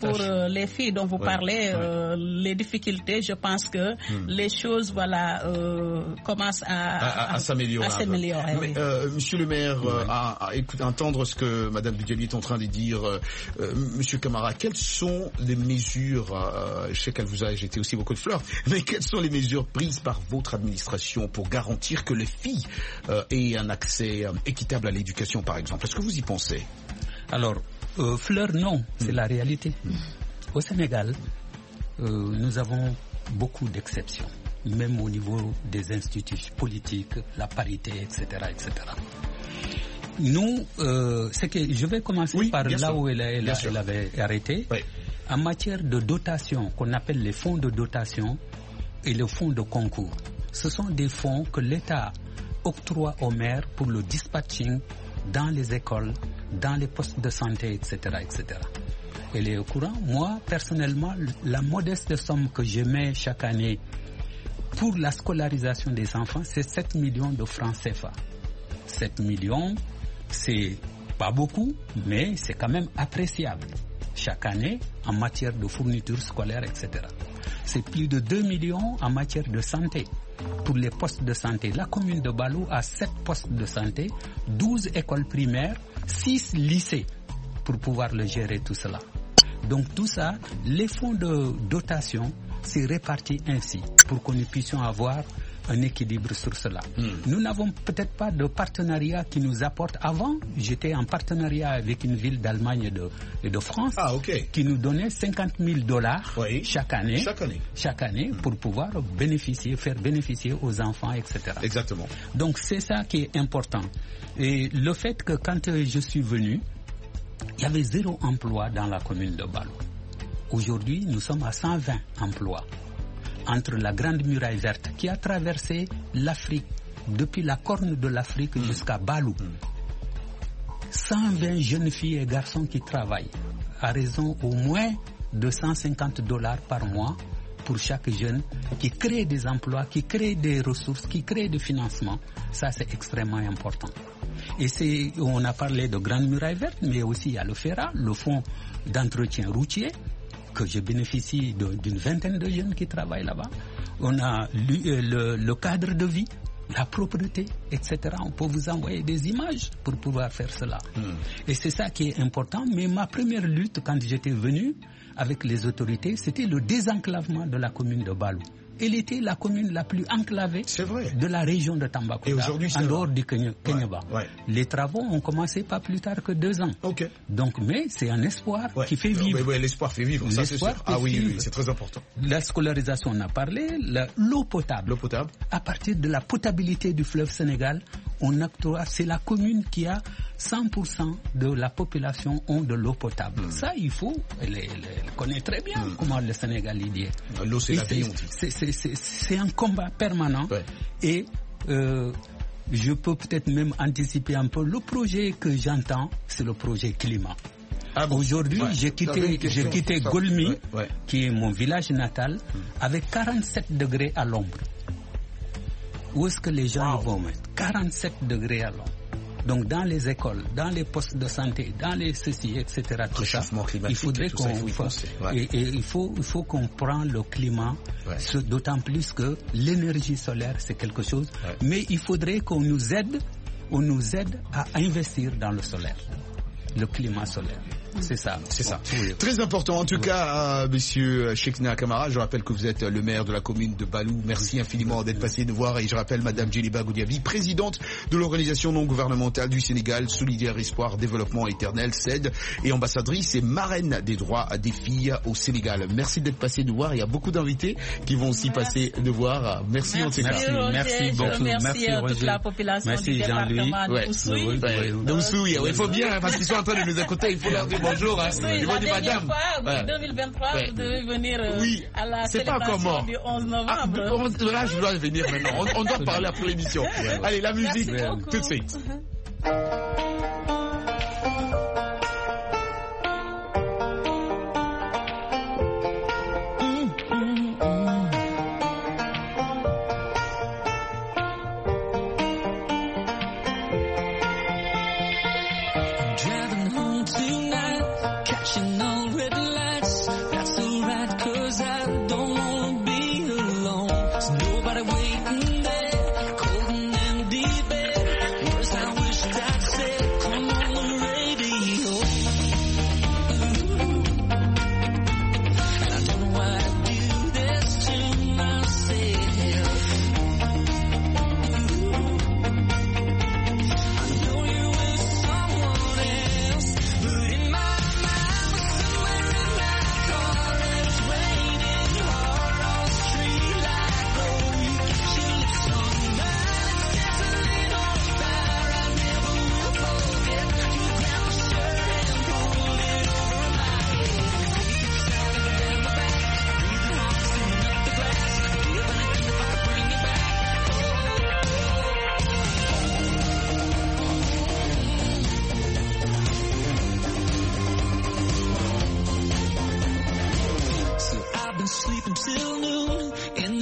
pour euh, les filles dont vous ouais. parlez, euh, ouais. les difficultés, je pense que hmm. les choses, voilà, euh, commencent à, à, à, à s'améliorer. À s'améliorer Mais, oui. euh, Monsieur le maire, ouais. euh, à, à écoute, entendre ce que Madame Budjali est en train de dire, euh, euh, Monsieur Camara, quelles sont les mesures, euh, je sais qu'elle vous a jeté aussi beaucoup de fleurs, mais quelles sont les mesures prises par votre administration pour garantir que les filles euh, aient un accès euh, équitable à l'éducation, par exemple? Est-ce que vous y pensez? Alors, euh, fleurs, non, c'est mmh. la réalité. Mmh. Au Sénégal, euh, nous avons beaucoup d'exceptions, même au niveau des instituts politiques, la parité, et cetera, et cetera. Nous, euh, c'est que je vais commencer oui, par là sûr. où elle, elle, elle avait arrêté. Oui. En matière de dotation, qu'on appelle les fonds de dotation et les fonds de concours, ce sont des fonds que l'État octroie aux maires pour le dispatching dans les écoles, dans les postes de santé, et cetera, et cetera. Elle est au courant. Moi, personnellement, la modeste somme que je mets chaque année pour la scolarisation des enfants, c'est sept millions de francs C F A. sept millions, c'est pas beaucoup, mais c'est quand même appréciable chaque année en matière de fournitures scolaires, et cetera. C'est plus de deux millions en matière de santé. Pour les postes de santé, la commune de Balou a sept postes de santé, douze écoles primaires, six lycées pour pouvoir le gérer tout cela. Donc tout ça, les fonds de dotation, c'est réparti ainsi pour que nous puissions avoir un équilibre sur cela. Mm. Nous n'avons peut-être pas de partenariat qui nous apporte. Avant, j'étais en partenariat avec une ville d'Allemagne et de, et de France ah, okay. qui nous donnait cinquante mille dollars oui. chaque année, chaque année, chaque année mm. pour pouvoir bénéficier, faire bénéficier aux enfants, et cetera. Exactement. Donc c'est ça qui est important. Et le fait que quand je suis venu, il y avait zéro emploi dans la commune de Balou. Aujourd'hui, nous sommes à cent vingt emplois. Entre la Grande Muraille Verte qui a traversé l'Afrique, depuis la corne de l'Afrique mmh. jusqu'à Balou. Mmh. cent vingt jeunes filles et garçons qui travaillent à raison au moins de cent cinquante dollars par mois pour chaque jeune, qui crée des emplois, qui crée des ressources, qui crée des financements. Ça, c'est extrêmement important. Et c'est, on a parlé de Grande Muraille Verte, mais aussi il y a le FERA, le fonds d'entretien routier, que je bénéficie de, d'une vingtaine de jeunes qui travaillent là-bas. On a le, le, le cadre de vie, la propreté, et cetera. On peut vous envoyer des images pour pouvoir faire cela. Mm. Et c'est ça qui est important. Mais ma première lutte, quand j'étais venu avec les autorités, c'était le désenclavement de la commune de Balou. Elle était la commune la plus enclavée de la région de Tambacounda, et aujourd'hui, en dehors du Kenya, Kenyaba. Ouais, ouais. Les travaux ont commencé pas plus tard que deux ans. Okay. Donc, mais c'est un espoir ouais. qui fait vivre. Ouais, ouais, l'espoir fait vivre, ça l'espoir c'est sûr. Ah oui, oui, c'est très important. La scolarisation, on a parlé. La, l'eau potable. L'eau potable. À partir de la potabilité du fleuve Sénégal, on octroie, c'est la commune qui a cent pour cent de la population ont de l'eau potable. Mm. Ça, il faut, elle, elle, elle connaît très bien mm. comment le Sénégal y dit. L'eau, c'est et la vie, on dit. C'est, c'est, c'est, c'est un combat permanent. Ouais. Et euh, je peux peut-être même anticiper un peu. Le projet que j'entends, c'est le projet climat. Ah bon? Aujourd'hui, ouais. j'ai quitté, j'ai quitté Golmi, ouais, ouais. qui est mon village natal, mm. avec quarante-sept degrés à l'ombre. Où est-ce que les gens wow. vont mettre quarante-sept degrés à l'ombre. Donc dans les écoles, dans les postes de santé, dans les ceci, et cetera. Tout ça, il faudrait qu'on ça, il faut ouais. et, et il faut il faut qu'on prenne le climat, ouais. ce, d'autant plus que l'énergie solaire c'est quelque chose. Ouais. Mais il faudrait qu'on nous aide, on nous aide à investir dans le solaire, le climat solaire. C'est ça. C'est ça. Oui. Très important. En tout oui. cas, euh, monsieur Cheikhna Camara, je rappelle que vous êtes le maire de la commune de Balou. Merci infiniment d'être passé nous voir. Et je rappelle madame Djeliba Goudiaby, présidente de l'organisation non gouvernementale du Sénégal, Solidaire Espoir Développement Éternel, S E D, et ambassadrice et marraine des droits des filles au Sénégal. Merci d'être passé nous voir. Il y a beaucoup d'invités qui vont aussi merci. passer nous voir. Merci, merci en tout cas. Merci, Roger, merci beaucoup. Merci, merci à toute la population merci, du département de Oussouye. De Oussouye, il faut bien, parce qu'ils sont en train de nous écouter, il faut leur dire bonjour, hein. Oui, ils vont dire madame. Fois, ouais. deux mille vingt-trois, ouais. vous devez venir euh, oui. à la c'est célébration du onze novembre. Ah, là, je dois venir maintenant. On, on doit parler après l'émission. Allez, la musique, tout de suite. Driving home tonight, catching all red lights.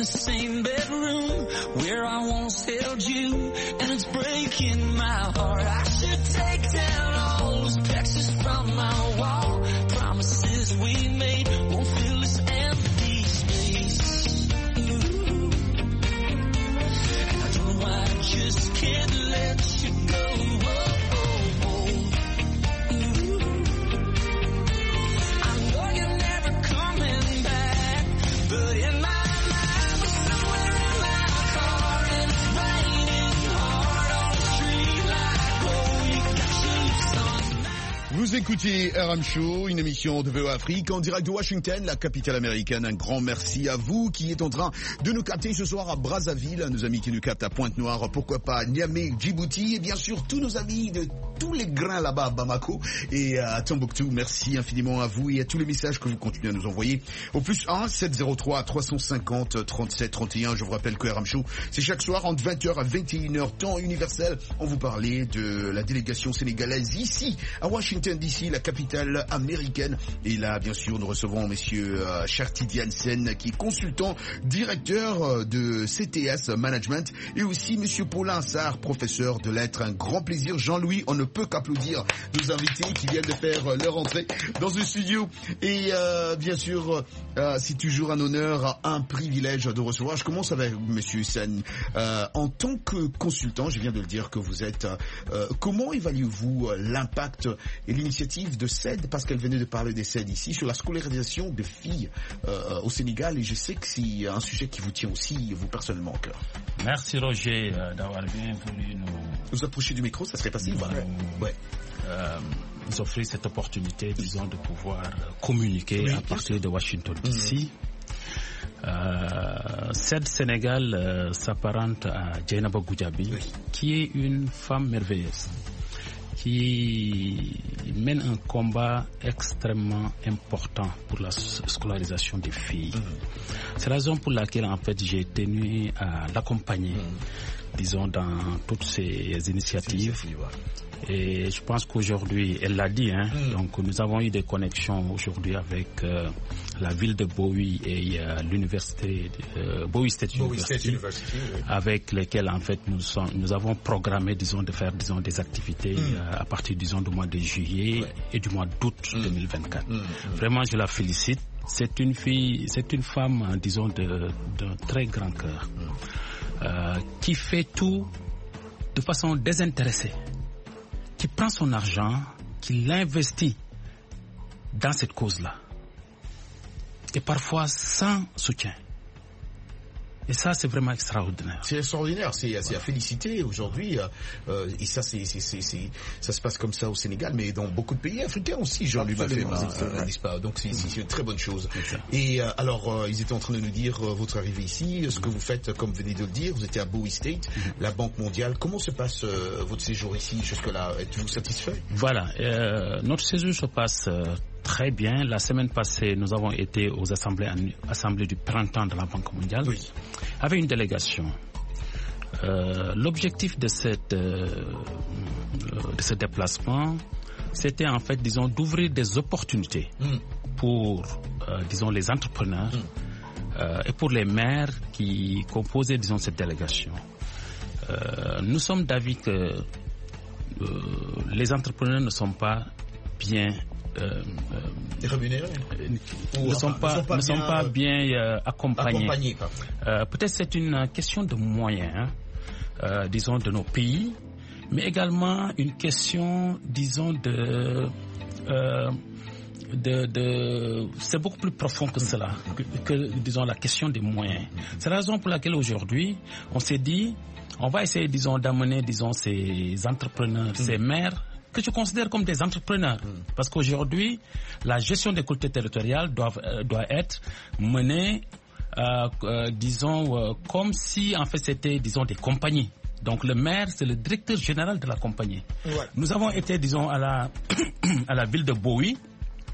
same bedroom where I once held you, and it's breaking my heart. I should take down all those pictures from my wall. Promises we made won't fill this empty space. Ooh. And I don't know why I just can't let you go. Oh, oh, oh. Ooh. I know you're never coming back, but in my mind we're somewhere in my car, and it's raining hard on the street like, oh, you got your son's mad. Vous écoutez R M Show, une émission de V O A Afrique en direct de Washington, la capitale américaine. Un grand merci à vous qui êtes en train de nous capter ce soir à Brazzaville, nos amis qui nous captent à Pointe-Noire, pourquoi pas Niamey, Djibouti, et bien sûr tous nos amis de tous les grains là-bas à Bamako et à Tombouctou. Merci infiniment à vous et à tous les messages que vous continuez à nous envoyer au plus un sept zéro trois trois cent cinquante trente-sept trente et un. Je vous rappelle que R M Show, c'est chaque soir entre vingt heures à vingt et une heures, temps universel. On vous parlait de la délégation sénégalaise ici à Washington D C, la capitale américaine. Et là, bien sûr, nous recevons monsieur euh, Sharti Diansen, qui est consultant, directeur euh, de C T S Management, et aussi monsieur Paulin Sarr, professeur de lettres. Un grand plaisir, Jean-Louis. On ne peut qu'applaudir nos invités qui viennent de faire euh, leur entrée dans ce studio. Et euh, bien sûr, euh, c'est toujours un honneur, un privilège de recevoir. Je commence avec monsieur Sen. Euh, en tant que consultant, je viens de le dire que vous êtes, euh, comment évaluez-vous l'impact et l'initiative de C E D, parce qu'elle venait de parler des C E D ici, sur la scolarisation des filles euh, au Sénégal, et je sais que c'est un sujet qui vous tient aussi, vous personnellement, au cœur. Merci Roger euh, d'avoir bien voulu nous... Vous approchez du micro, ça serait facile. Nous, ouais. Ouais. Euh, nous offrir cette opportunité, disons, de pouvoir communiquer oui, à partir de Washington D C. Mm-hmm. Euh, C E D Sénégal euh, s'apparente à Dieynaba Goudiaby, oui. qui est une femme merveilleuse, qui mène un combat extrêmement important pour la scolarisation des filles. Mmh. C'est la raison pour laquelle, en fait, j'ai tenu à l'accompagner, mmh. disons, dans toutes ces initiatives. Et je pense qu'aujourd'hui, elle l'a dit, hein, mmh. donc nous avons eu des connexions aujourd'hui avec euh, la ville de Bowie et euh, l'université, euh, Bowie State Bowie University, State University oui. avec lesquelles en fait nous, sommes, nous avons programmé, disons, de faire, disons, des activités mmh. euh, à partir, disons, du mois de juillet ouais. et du mois d'août mmh. deux mille vingt-quatre. Mmh. Vraiment, je la félicite. C'est une fille, c'est une femme, disons, de, d'un très grand cœur, mmh. euh, qui fait tout de façon désintéressée, qui prend son argent, qui l'investit dans cette cause-là. Et parfois sans soutien. Et ça, c'est vraiment extraordinaire. C'est extraordinaire, c'est, c'est à féliciter aujourd'hui. Euh, et ça, c'est, c'est, c'est, c'est, ça se passe comme ça au Sénégal, mais dans beaucoup de pays africains aussi, Jean-Louis Mafema, euh, n'est-ce pas? Donc c'est, c'est une très bonne chose. Et euh, alors, euh, ils étaient en train de nous dire euh, votre arrivée ici, ce que vous faites, comme vous venez de le dire, vous étiez à Bowie State, mm-hmm. la Banque mondiale. Comment se passe euh, votre séjour ici jusque-là? Êtes-vous satisfait? Voilà, euh, notre séjour se passe euh, très bien. La semaine passée, nous avons été aux assemblées, assemblées du printemps de la Banque mondiale, oui. avec une délégation. Euh, l'objectif de, cette, euh, de ce déplacement, c'était en fait, disons, d'ouvrir des opportunités mm. pour, euh, disons, les entrepreneurs mm. euh, et pour les maires qui composaient, disons, cette délégation. Euh, nous sommes d'avis que euh, les entrepreneurs ne sont pas bien Euh, euh, rémunérés euh, ne sont pas, ne sont pas bien, bien euh, accompagnés. accompagnés euh, peut-être c'est une question de moyens, hein, euh, disons, de nos pays, mais également une question, disons, de, euh, de, de c'est beaucoup plus profond que cela, que, que disons la question des moyens. C'est la raison pour laquelle aujourd'hui on s'est dit, on va essayer, disons, d'amener, disons, ces entrepreneurs, mmh. ces maires, que je considère comme des entrepreneurs. Mmh. Parce qu'aujourd'hui, la gestion des collectivités territoriales doit, euh, doit être menée, euh, euh, disons, euh, comme si, en fait, c'était, disons, des compagnies. Donc, le maire, c'est le directeur général de la compagnie. Ouais. Nous avons été, disons, à la, à la ville de Bowie,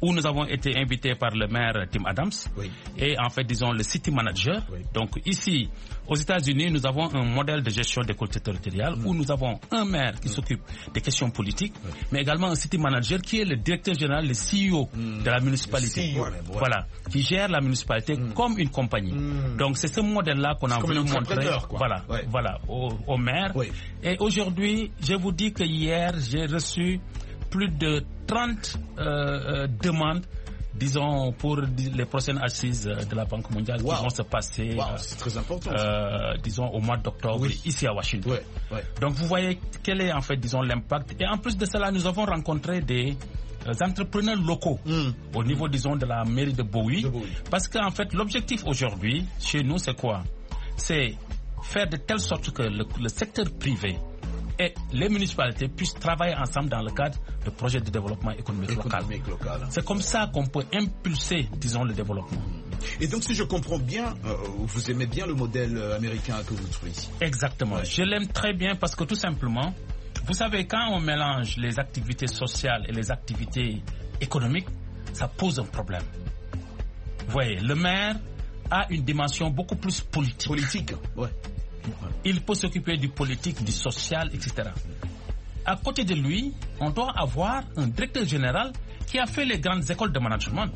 où nous avons été invités par le maire Tim Adams oui. et en fait, disons, le city manager. Oui. Donc ici, aux États-Unis, nous avons un modèle de gestion des collectivités territoriales mmh. où nous avons un maire qui mmh. s'occupe des questions politiques, oui. mais également un city manager qui est le directeur général, le C E O mmh. de la municipalité. C E O, voilà. voilà, qui gère la municipalité mmh. comme une compagnie. Mmh. Donc c'est ce modèle-là qu'on a voulu montrer voilà, ouais. voilà, au, au maire. Oui. Et aujourd'hui, je vous dis que hier, j'ai reçu plus de trente euh, euh, demandes, disons, pour les prochaines assises de la Banque mondiale wow. qui vont se passer, wow, c'est très important, euh, disons, au mois d'octobre, oui. ici à Washington. Ouais, ouais. Donc, vous voyez quel est, en fait, disons, l'impact. Et en plus de cela, nous avons rencontré des euh, entrepreneurs locaux mm. au niveau, disons, de la mairie de Bowie. De Bowie. Parce qu'en fait, l'objectif aujourd'hui, chez nous, c'est quoi? C'est faire de telle sorte que le, le secteur privé et les municipalités puissent travailler ensemble dans le cadre de projets de développement économique, économique local. local. C'est comme ça qu'on peut impulser, disons, le développement. Et donc, si je comprends bien, euh, vous aimez bien le modèle américain que vous trouvez ici? Exactement. Ouais. Je l'aime très bien parce que tout simplement, vous savez, quand on mélange les activités sociales et les activités économiques, ça pose un problème. Vous voyez, le maire a une dimension beaucoup plus politique. Politique, ouais. Il peut s'occuper du politique, du social, et cetera. À côté de lui, on doit avoir un directeur général qui a fait les grandes écoles de management,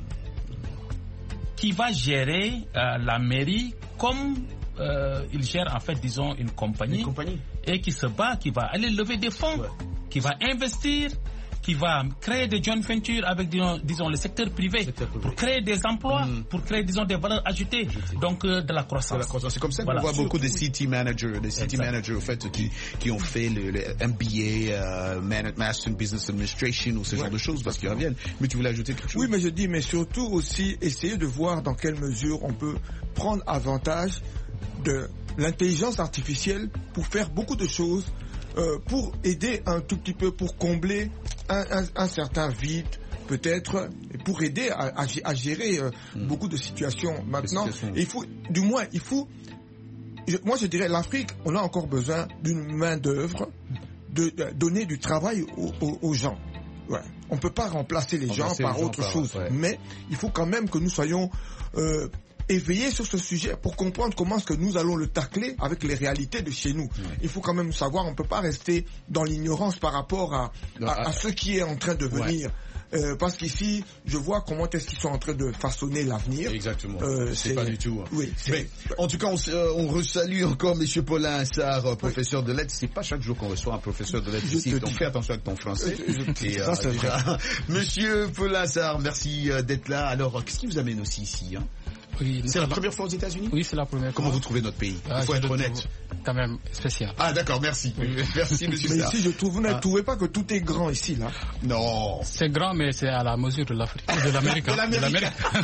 qui va gérer euh, la mairie comme euh, il gère en fait, disons, une compagnie, une compagnie, et qui se bat, qui va aller lever des fonds, ouais. qui va investir, qui va créer des joint ventures avec, disons, disons le secteur privé, secteur pour créer des emplois, mmh. pour créer, disons, des valeurs ajoutées, Ajoutée. donc euh, de la croissance. C'est comme ça qu'on voilà. voit beaucoup de city managers, des city exact. managers, au fait, qui, qui ont fait le, le M B A, uh, Master in Business Administration, ou ce ouais. genre de choses, parce qu'ils reviennent. Mais tu voulais ajouter quelque chose? Oui, mais je dis, mais surtout aussi, essayer de voir dans quelle mesure on peut prendre avantage de l'intelligence artificielle pour faire beaucoup de choses, euh, pour aider un tout petit peu, pour combler un, un, un certain vide, peut-être, pour aider à, à, à gérer euh, mmh. beaucoup de situations. Maintenant, situations. il faut, du moins, il faut, je, moi je dirais, l'Afrique, on a encore besoin d'une main d'œuvre, de, de donner du travail aux, aux, aux gens. Ouais. On ne peut pas remplacer les remplacer gens par les autre gens chose, par, ouais. mais il faut quand même que nous soyons euh, éveillés sur ce sujet pour comprendre comment est-ce que nous allons le tacler avec les réalités de chez nous. Ouais. Il faut quand même savoir, on ne peut pas rester dans l'ignorance par rapport à, à, à ce qui est en train de venir. Ouais. Euh, parce qu'ici, je vois comment est-ce qu'ils sont en train de façonner l'avenir. Exactement. Euh, c'est pas du tout. Hein. Oui. Mais, en tout cas, on, euh, on resalue encore Monsieur Paulin Sarr, euh, professeur oui. de lettres. C'est pas chaque jour qu'on reçoit un professeur de lettres ici. Donc fais attention avec ton français. Je, Et, ça, euh, déjà, Monsieur Paulin Sarr, merci euh, d'être là. Alors, qu'est-ce qui vous amène aussi ici, hein? Oui, c'est la première fois aux États-Unis? Oui, c'est la première fois. Comment vous trouvez notre pays? Ah, il faut être honnête. Quand même spécial. Ah d'accord, merci. Oui. Merci Monsieur Mais Sarr. ici, je trouve, vous ne ah. trouvez pas que tout est grand ici, là? Non. C'est grand, mais c'est à la mesure de l'Afrique, de l'Amérique. de l'Amérique.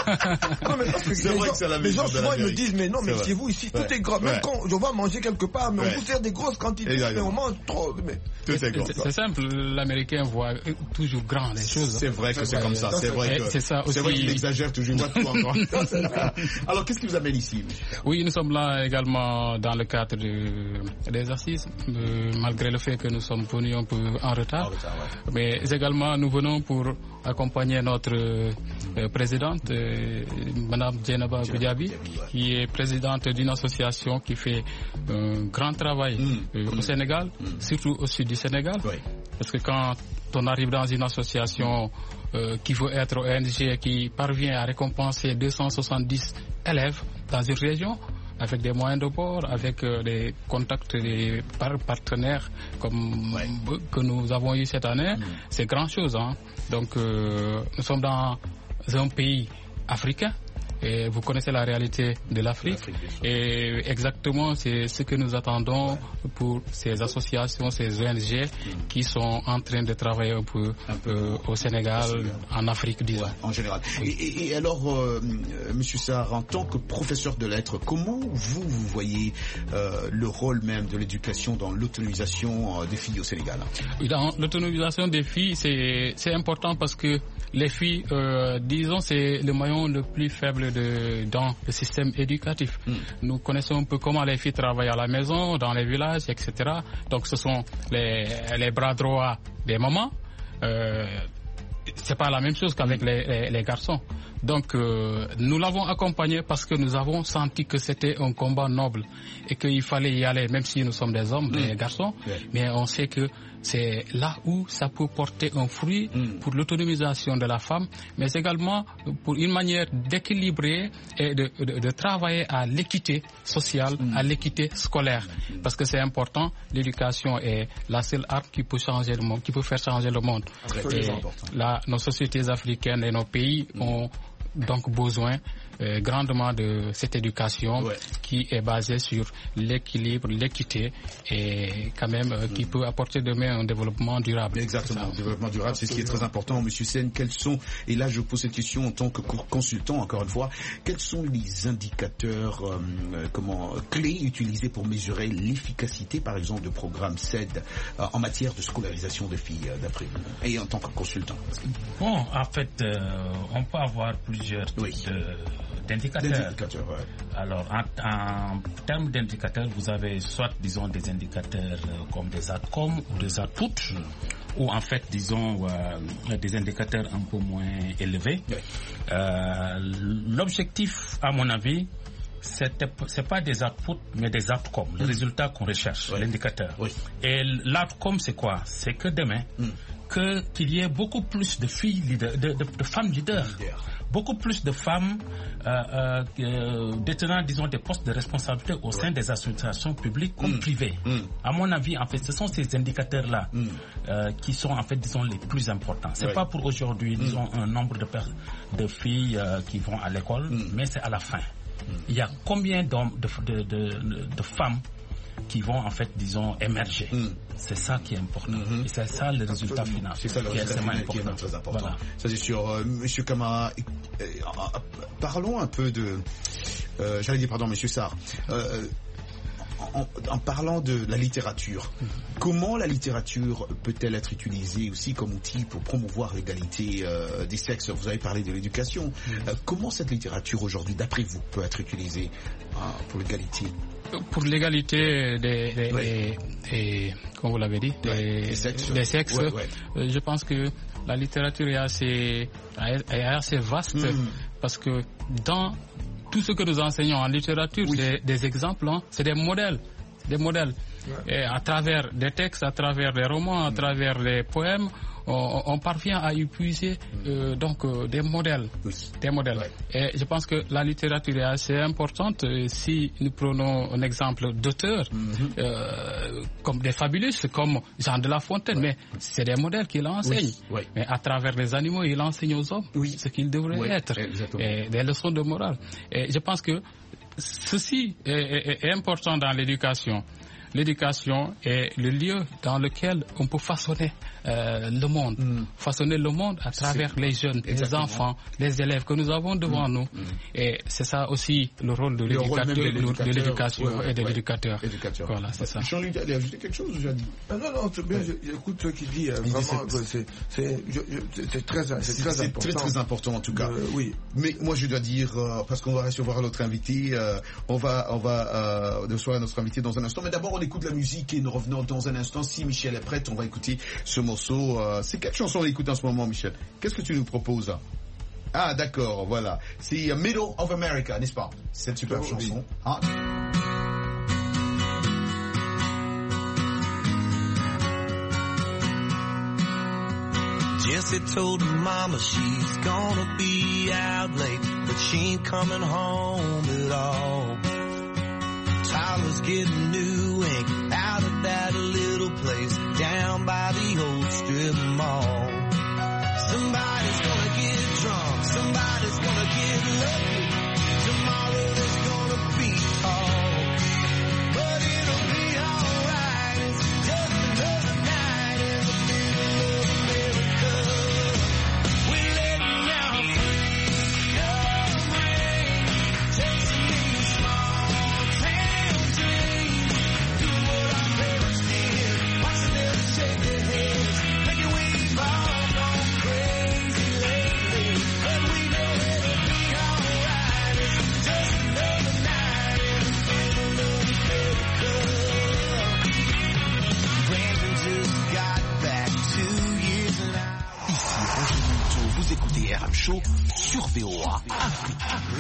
Non, mais parce que c'est vrai que c'est la mesure. Les gens souvent ils me disent, mais non, mais chez vous ici, tout est grand. Même quand je vais manger quelque part, mais on vous sert des grosses quantités, mais on mange trop. Tout est grand. C'est simple, l'Américain voit toujours grand les choses. C'est vrai que c'est comme ça. C'est vrai que c'est vrai qu'il exagère toujours. Tout encore. Alors qu'est-ce qui vous amène ici? Oui, nous sommes là également dans le cadre de, des assises, euh, malgré le fait que nous sommes venus un peu en retard. En retard ouais. Mais également, nous venons pour accompagner notre euh, présidente, euh, Madame Djenaba Goudiaby, qui est présidente d'une association qui fait un grand travail mmh. euh, au mmh. Sénégal, mmh. surtout au sud du Sénégal. Oui. Parce que quand on arrive dans une association euh, qui veut être O N G, qui parvient à récompenser deux cent soixante-dix élèves dans une région, avec des moyens de bord, avec euh, des contacts des par partenaires comme ouais. que nous avons eu cette année, mmh. c'est grand chose. Hein. Donc euh, nous sommes dans un pays africain. Et vous connaissez la réalité de l'Afrique. Et exactement, c'est ce que nous attendons ouais. pour ces associations, ces O N G mmh. qui sont en train de travailler un peu, un peu euh, au Sénégal, en Afrique, disons. Ouais, en général. Oui. Et, et alors, euh, Monsieur Sarr, en tant que professeur de lettres, comment vous, vous voyez euh, le rôle même de l'éducation dans l'autonomisation euh, des filles au Sénégal? Oui, dans l'autonomisation des filles, c'est important parce que les filles, euh, disons, c'est le maillon le plus faible de, dans le système éducatif. Mm. Nous connaissons un peu comment les filles travaillent à la maison, dans les villages, et cetera. Donc ce sont les, les bras droits des mamans. Euh, c'est pas la même chose qu'avec les, les, les garçons. Donc euh, nous l'avons accompagné parce que nous avons senti que c'était un combat noble et qu'il fallait y aller, même si nous sommes des hommes, mmh. des garçons, ouais. mais on sait que c'est là où ça peut porter un fruit mmh. pour l'autonomisation de la femme, mais également pour une manière d'équilibrer et de, de, de travailler à l'équité sociale, mmh. à l'équité scolaire, mmh. parce que c'est important. L'éducation est la seule arme qui peut changer le monde, qui peut faire changer le monde. Et là, nos sociétés africaines et nos pays mmh. ont donc besoin euh, grandement de cette éducation ouais. qui est basée sur l'équilibre, l'équité et quand même euh, qui mmh. peut apporter demain un développement durable. Exactement, le développement durable, c'est ce qui est très important. Monsieur Sen, quels sont, et là je pose cette question en tant que consultant encore une fois, quels sont les indicateurs euh, comment, clés utilisés pour mesurer l'efficacité par exemple de programme C E D euh, en matière de scolarisation des filles euh, d'après vous et en tant que consultant? Bon, en fait, euh, on peut avoir plusieurs oui. types de d'indicateurs. Ouais. Alors, en, en termes d'indicateurs, vous avez soit, disons, des indicateurs euh, comme des outcomes ou des outputs, mm. ou en fait, disons, euh, des indicateurs un peu moins élevés. Ouais. Euh, l'objectif, à mon avis, c'est pas des outputs, mais des outcomes, mm. les résultats qu'on recherche, ouais. l'indicateur. Oui. Et l'outcome, c'est quoi? C'est que demain, mm. que, qu'il y ait beaucoup plus de filles leaders, de, de, de femmes leaders. Leader. Beaucoup plus de femmes euh, euh, détenant, disons, des postes de responsabilité au sein des associations publiques comme mmh. privées. Mmh. À mon avis, en fait, ce sont ces indicateurs-là mmh. euh, qui sont, en fait, disons, les plus importants. C'est ouais. pas pour aujourd'hui, disons, mmh. un nombre de, de filles euh, qui vont à l'école, mmh. mais c'est à la fin. Mmh. Il y a combien de, de, de, de, de femmes qui vont en fait, disons, émerger. Mm. C'est ça qui est important. Mm-hmm. Et c'est ça le résultat Absolument. final. C'est ça le résultat final qui est très important. Voilà. Ça c'est sûr. Euh, Monsieur Camara, euh, euh, parlons un peu de... Euh, J'allais dire, pardon, Monsieur Sarr. Euh, En, en parlant de la littérature, mmh. comment la littérature peut-elle être utilisée aussi comme outil pour promouvoir l'égalité euh, des sexes? Vous avez parlé de l'éducation. Mmh. Euh, comment cette littérature aujourd'hui, d'après vous, peut être utilisée hein, pour l'égalité? Pour l'égalité des, des, oui. des, des, comme vous l'avez dit, des, ouais, des sexes, des sexes ouais, ouais. Euh, je pense que la littérature est assez, est assez vaste mmh. parce que dans tout ce que nous enseignons en littérature, oui. c'est des exemples, hein, c'est des modèles, des modèles. Ouais. Et à travers des textes, à travers des romans, à mmh. travers des poèmes, on, on parvient à épuiser euh, donc euh, des modèles, oui. des modèles. Ouais. Et je pense que la littérature est assez importante. Si nous prenons un exemple d'auteurs mmh. euh, comme des fabuleux, comme Jean de La Fontaine, ouais. mais c'est des modèles qu'il enseigne. Oui. Oui. Mais à travers les animaux, il enseigne aux hommes oui. ce qu'ils devraient oui. être, et des leçons de morale. Et je pense que ceci est, est, est important dans l'éducation. L'éducation est le lieu dans lequel on peut façonner euh, le monde, mm. façonner le monde à travers c'est... les jeunes, Exactement. les enfants, les élèves que nous avons devant mm. nous. Mm. Et c'est ça aussi le rôle de, l'éducateur, de, l'éducateur, de l'éducation ouais, ouais, et de ouais. l'éducateur. Éducateur. Voilà, c'est ça. Jean-Luc, tu allais ajouter quelque chose ou j'ai dit? Ah non, non, c'est bien, ouais. j'écoute ce qu'il dit. Euh, vraiment, c'est, c'est, c'est, je, je, c'est très, c'est c'est, très c'est important. C'est très, très important en tout cas. Euh, oui. Mais moi, je dois dire, euh, parce qu'on va recevoir notre invité, euh, on va, on va euh, recevoir notre invité dans un instant. Mais d'abord, on écoute la musique. Et nous revenons dans un instant. Si Michel est prête, on va écouter ce morceau. Euh, c'est quelle chanson on écoute en ce moment, Michel? Qu'est-ce que tu nous proposes? Ah, d'accord, voilà. C'est Middle of America, n'est-ce pas? Cette superbe oh, chanson. Oui. Hein? Jessie told her mama she's gonna be out late, but she ain't coming home at all. Tyler's getting new ink out of that little place down by the old strip mall. Somebody's gonna get drunk, somebody's gonna get lucky. Tomorrow there's gonna be talk, but it'll be alright. It's just another night in the middle of America. We're letting out freedom rain, chasing these small town dreams. Show sur V O A Afrique.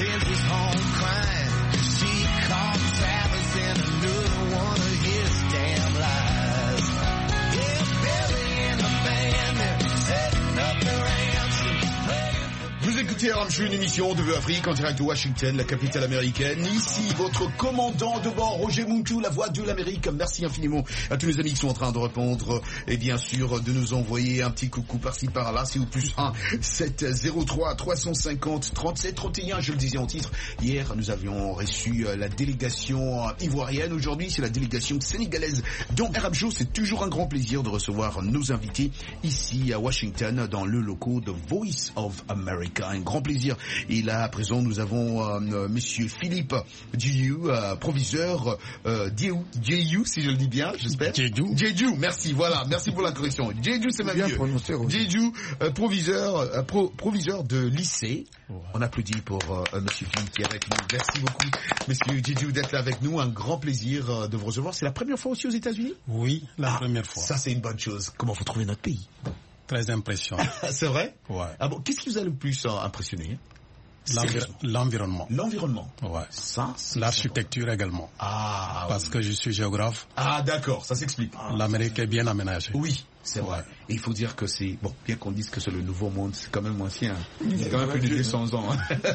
Vous écoutez R M Show, une émission de V O A Afrique en direct de Washington, la capitale américaine. Ici, votre commandant de bord, Roger Muntu, la voix de l'Amérique. Merci infiniment à tous les amis qui sont en train de répondre et bien sûr de nous envoyer un petit coucou par-ci par-là. C'est au plus un sept zéro trois trois cent cinquante trente-sept trente et un. Je le disais en titre. Hier, nous avions reçu la délégation ivoirienne. Aujourd'hui, c'est la délégation sénégalaise. Dans R M Show, c'est toujours un grand plaisir de recevoir nos invités ici à Washington dans le loco de Voice of America. Un grand plaisir. Et là, à présent, nous avons euh, Monsieur Philippe Dieu, euh, proviseur euh, Dieu, Dieu, si je le dis bien, j'espère. Dieu. Dieu, merci. Voilà, merci pour la correction. Dieu, c'est ma vieux. Dieu, euh, proviseur, euh, pro, proviseur de lycée. Ouais. On applaudit pour euh, Monsieur Philippe qui est avec nous. Merci beaucoup, Monsieur Dieu, d'être là avec nous. Un grand plaisir euh, de vous recevoir. C'est la première fois aussi aux États-Unis? Oui, la ah, première fois. Ça, c'est une bonne chose. Comment vous trouvez notre pays? Très impressionnant. C'est vrai? Ouais. Ah bon, qu'est-ce qui vous a le plus euh, impressionné? L'envir- L'environnement. L'environnement. Ouais. Ça, l'architecture également. Ah. Parce oui. que je suis géographe. Ah, d'accord, ça s'explique. Ah, L'Amérique est bien aménagée. Oui, c'est vrai. Ouais. Et il faut dire que c'est bon, bien qu'on dise que c'est le nouveau monde, c'est quand même ancien. C'est quand même plus de deux cents ans.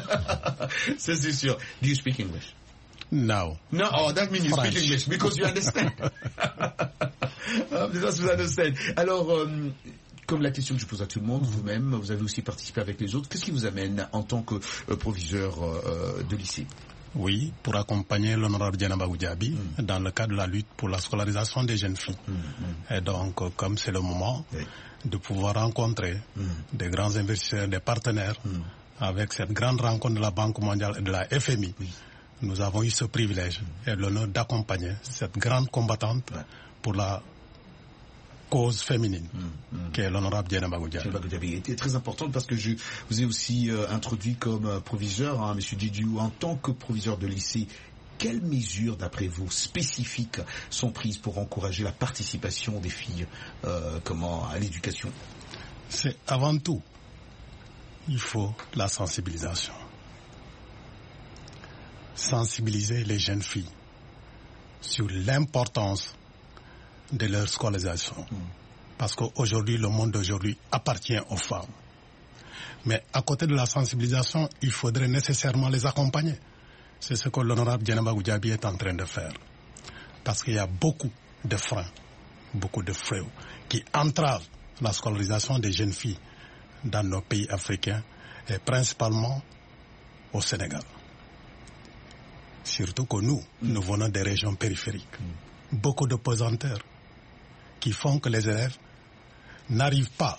Ça c'est sûr. Do you speak English? No. No, oh, that means you French. speak English because you understand. Because you understand. Alors. Euh, Comme la question que je pose à tout le monde, vous-même, vous avez aussi participé avec les autres. Qu'est-ce qui vous amène en tant que euh, proviseur euh, de lycée? Oui, pour accompagner l'honorable Djenaba Goudiaby mm. dans le cadre de la lutte pour la scolarisation des jeunes filles. Mm, mm. Et donc, comme c'est le moment oui. de pouvoir rencontrer mm. des grands investisseurs, des partenaires, mm. avec cette grande rencontre de la Banque mondiale et de la F M I, oui. nous avons eu ce privilège mm. et l'honneur d'accompagner cette grande combattante ouais. pour la cause féminine, mmh, mmh. qui est l'honorable Djenaba Goudiaby. Djenaba Goudiaby était très importante parce que je vous ai aussi euh, introduit comme euh, proviseur, hein, Monsieur Didiou, en tant que proviseur de lycée. Quelles mesures, d'après vous, spécifiques sont prises pour encourager la participation des filles euh, comment, à l'éducation? C'est avant tout, il faut la sensibilisation. Sensibiliser les jeunes filles sur l'importance de leur scolarisation. Mm. Parce qu'aujourd'hui, le monde d'aujourd'hui appartient aux femmes. Mais à côté de la sensibilisation, il faudrait nécessairement les accompagner. C'est ce que l'honorable Djenaba Goudiaby est en train de faire. Parce qu'il y a beaucoup de freins, beaucoup de fléaux qui entravent la scolarisation des jeunes filles dans nos pays africains et principalement au Sénégal. Surtout que nous, mm. nous venons des régions périphériques. Mm. Beaucoup de pesanteurs qui font que les élèves n'arrivent pas.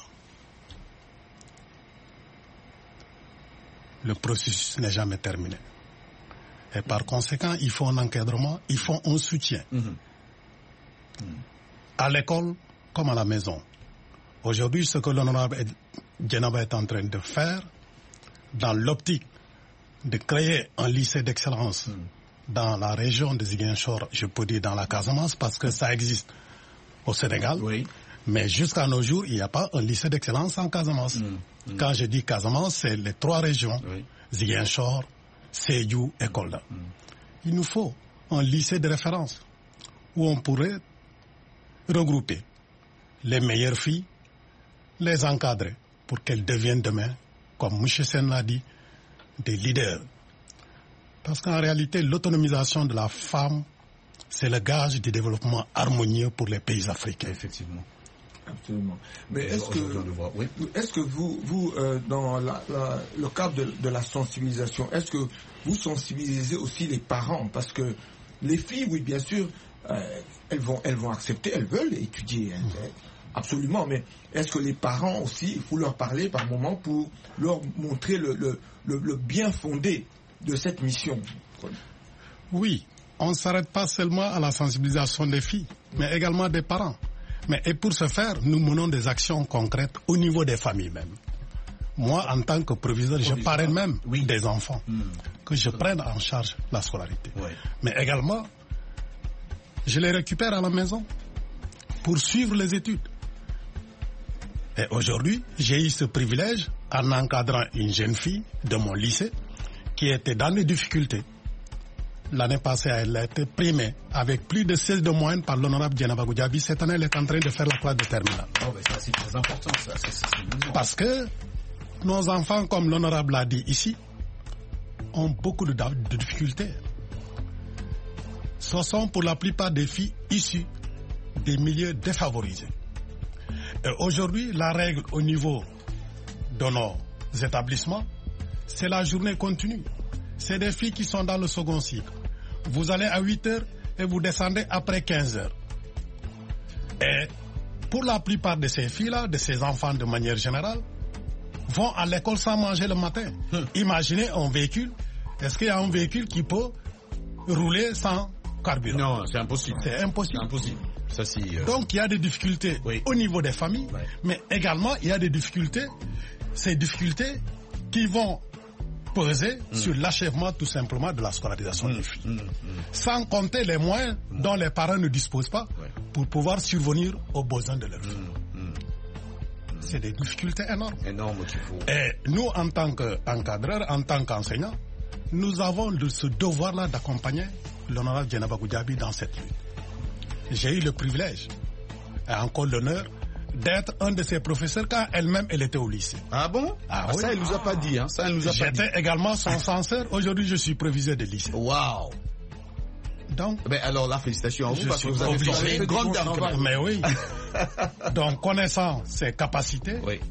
Le processus n'est jamais terminé. Et par conséquent, il faut un encadrement, il faut un soutien. Mmh. Mmh. À l'école comme à la maison. Aujourd'hui, ce que l'honorable Djenaba est en train de faire, dans l'optique de créer un lycée d'excellence mmh. dans la région de Ziguinchor, je peux dire dans la Casamance, parce que ça existe au Sénégal, oui. mais jusqu'à nos jours, il n'y a pas un lycée d'excellence en Casamance. Mmh, mmh. Quand je dis Casamance, c'est les trois régions, oui. Ziguinchor, Sédhiou et Kolda. Mmh. Il nous faut un lycée de référence où on pourrait regrouper les meilleures filles, les encadrer pour qu'elles deviennent demain, comme M. Sen l'a dit, des leaders. Parce qu'en réalité, l'autonomisation de la femme, c'est le gage du développement harmonieux pour les pays africains. Effectivement. Absolument. Mais est-ce que, oui. est-ce que vous, vous euh, dans la, la, le cadre de, de la sensibilisation, est-ce que vous sensibilisez aussi les parents? Parce que les filles, oui, bien sûr, euh, elles vont, elles vont accepter, elles veulent étudier. Hein, mmh. Absolument. Mais est-ce que les parents aussi, il faut leur parler par moment pour leur montrer le, le, le, le bien fondé de cette mission? Oui. On ne s'arrête pas seulement à la sensibilisation des filles, mais également des parents. Mais et pour ce faire, nous menons des actions concrètes au niveau des familles même. Moi, en tant que proviseur, je parraine même oui. des enfants, mmh. que je prenne en charge la scolarité. Ouais. Mais également, je les récupère à la maison pour suivre les études. Et aujourd'hui, j'ai eu ce privilège en encadrant une jeune fille de mon lycée qui était dans des difficultés. L'année passée, elle a été primée avec plus de seize de moyenne par l'honorable Djenaba Goudiaby. Cette année, elle est en train de faire la classe de terminale. Oh, mais ça, c'est très important. Ça. C'est, c'est, c'est Parce que nos enfants, comme l'honorable l'a dit ici, ont beaucoup de, de difficultés. Ce sont pour la plupart des filles issues des milieux défavorisés. Et aujourd'hui, la règle au niveau de nos établissements, c'est la journée continue. C'est des filles qui sont dans le second cycle. Vous allez à huit heures et vous descendez après quinze heures. Et pour la plupart de ces filles-là, de ces enfants de manière générale, vont à l'école sans manger le matin. Hum. Imaginez un véhicule. Est-ce qu'il y a un véhicule qui peut rouler sans carburant? Non, c'est impossible. C'est impossible. C'est impossible. Ça, c'est, euh... Donc il y a des difficultés oui. au niveau des familles, ouais. mais également il y a des difficultés, ces difficultés qui vont peser mm. sur l'achèvement tout simplement de la scolarisation mm. des filles. Mm. Mm. Sans compter les moyens mm. dont les parents ne disposent pas ouais. pour pouvoir survenir aux besoins de leurs filles. Mm. Mm. C'est des difficultés énormes. Énormes qu'il faut. Et nous, en tant qu'encadreurs, en tant qu'enseignants, nous avons le, ce devoir-là d'accompagner l'honorable Djenaba Goudiaby dans cette lutte. J'ai eu le privilège et encore l'honneur d'être un de ses professeurs quand elle-même elle était au lycée. Ah bon? Ah, ah oui. Ça elle nous a pas dit, hein. Ça elle nous a J'étais pas dit. J'étais également son censeur. Aujourd'hui, je suis proviseur de lycée. Waouh. Donc, ben alors là, félicitations à vous parce que vous avez fait une grande dame. Mais oui. Donc, connaissant ses capacités, oui.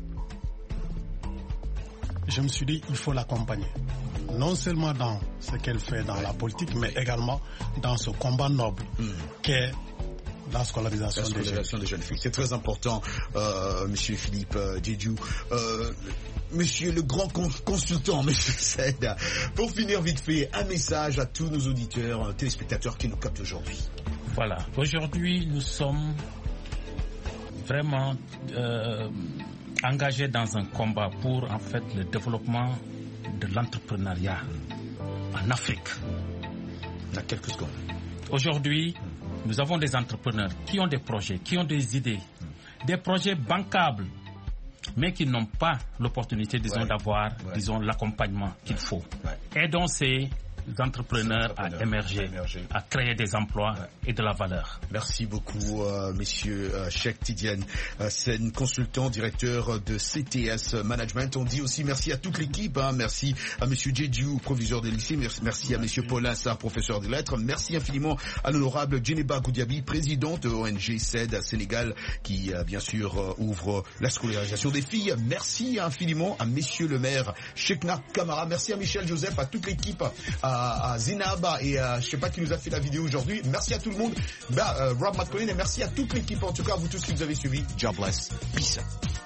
je me suis dit, il faut l'accompagner. Non seulement dans ce qu'elle fait dans la politique, mais également dans ce combat noble mm. qu'est la scolarisation, la scolarisation des, jeunes. des jeunes filles. C'est très important, euh, Monsieur Philippe euh, Diédhiou. Euh, monsieur le grand con consultant, Monsieur Saïd, pour finir vite fait, un message à tous nos auditeurs, euh, téléspectateurs qui nous captent aujourd'hui. Voilà. Aujourd'hui, nous sommes vraiment euh, engagés dans un combat pour en fait le développement de l'entrepreneuriat en Afrique. Dans quelques secondes. Aujourd'hui, nous avons des entrepreneurs qui ont des projets, qui ont des idées, des projets bancables, mais qui n'ont pas l'opportunité, disons, ouais. d'avoir, ouais. disons, l'accompagnement qu'il ouais. faut. Ouais. Aidons ces entrepreneurs à émerger, à émerger, à créer des emplois ouais. et de la valeur. Merci beaucoup, euh, Monsieur euh, Cheikh Tidiane euh, Sène, consultant, directeur de C T S Management. On dit aussi merci à toute l'équipe. Hein. Merci à Monsieur Diédhiou, proviseur des lycées. Merci, merci à Monsieur Paulin Sarr, professeur de lettres. Merci infiniment à l'honorable Djenaba Goudiaby, président de O N G C E D Sénégal, qui euh, bien sûr euh, ouvre la scolarisation des filles. Merci infiniment à Monsieur le maire Cheikhna Kamara. Merci à Michel Joseph, à toute l'équipe, à à Zinaba et à, je sais pas qui nous a fait la vidéo aujourd'hui. Merci à tout le monde. Bah, euh, Rob McCollin et merci à toute l'équipe. En tout cas, à vous tous qui nous avez suivis. God bless. Peace.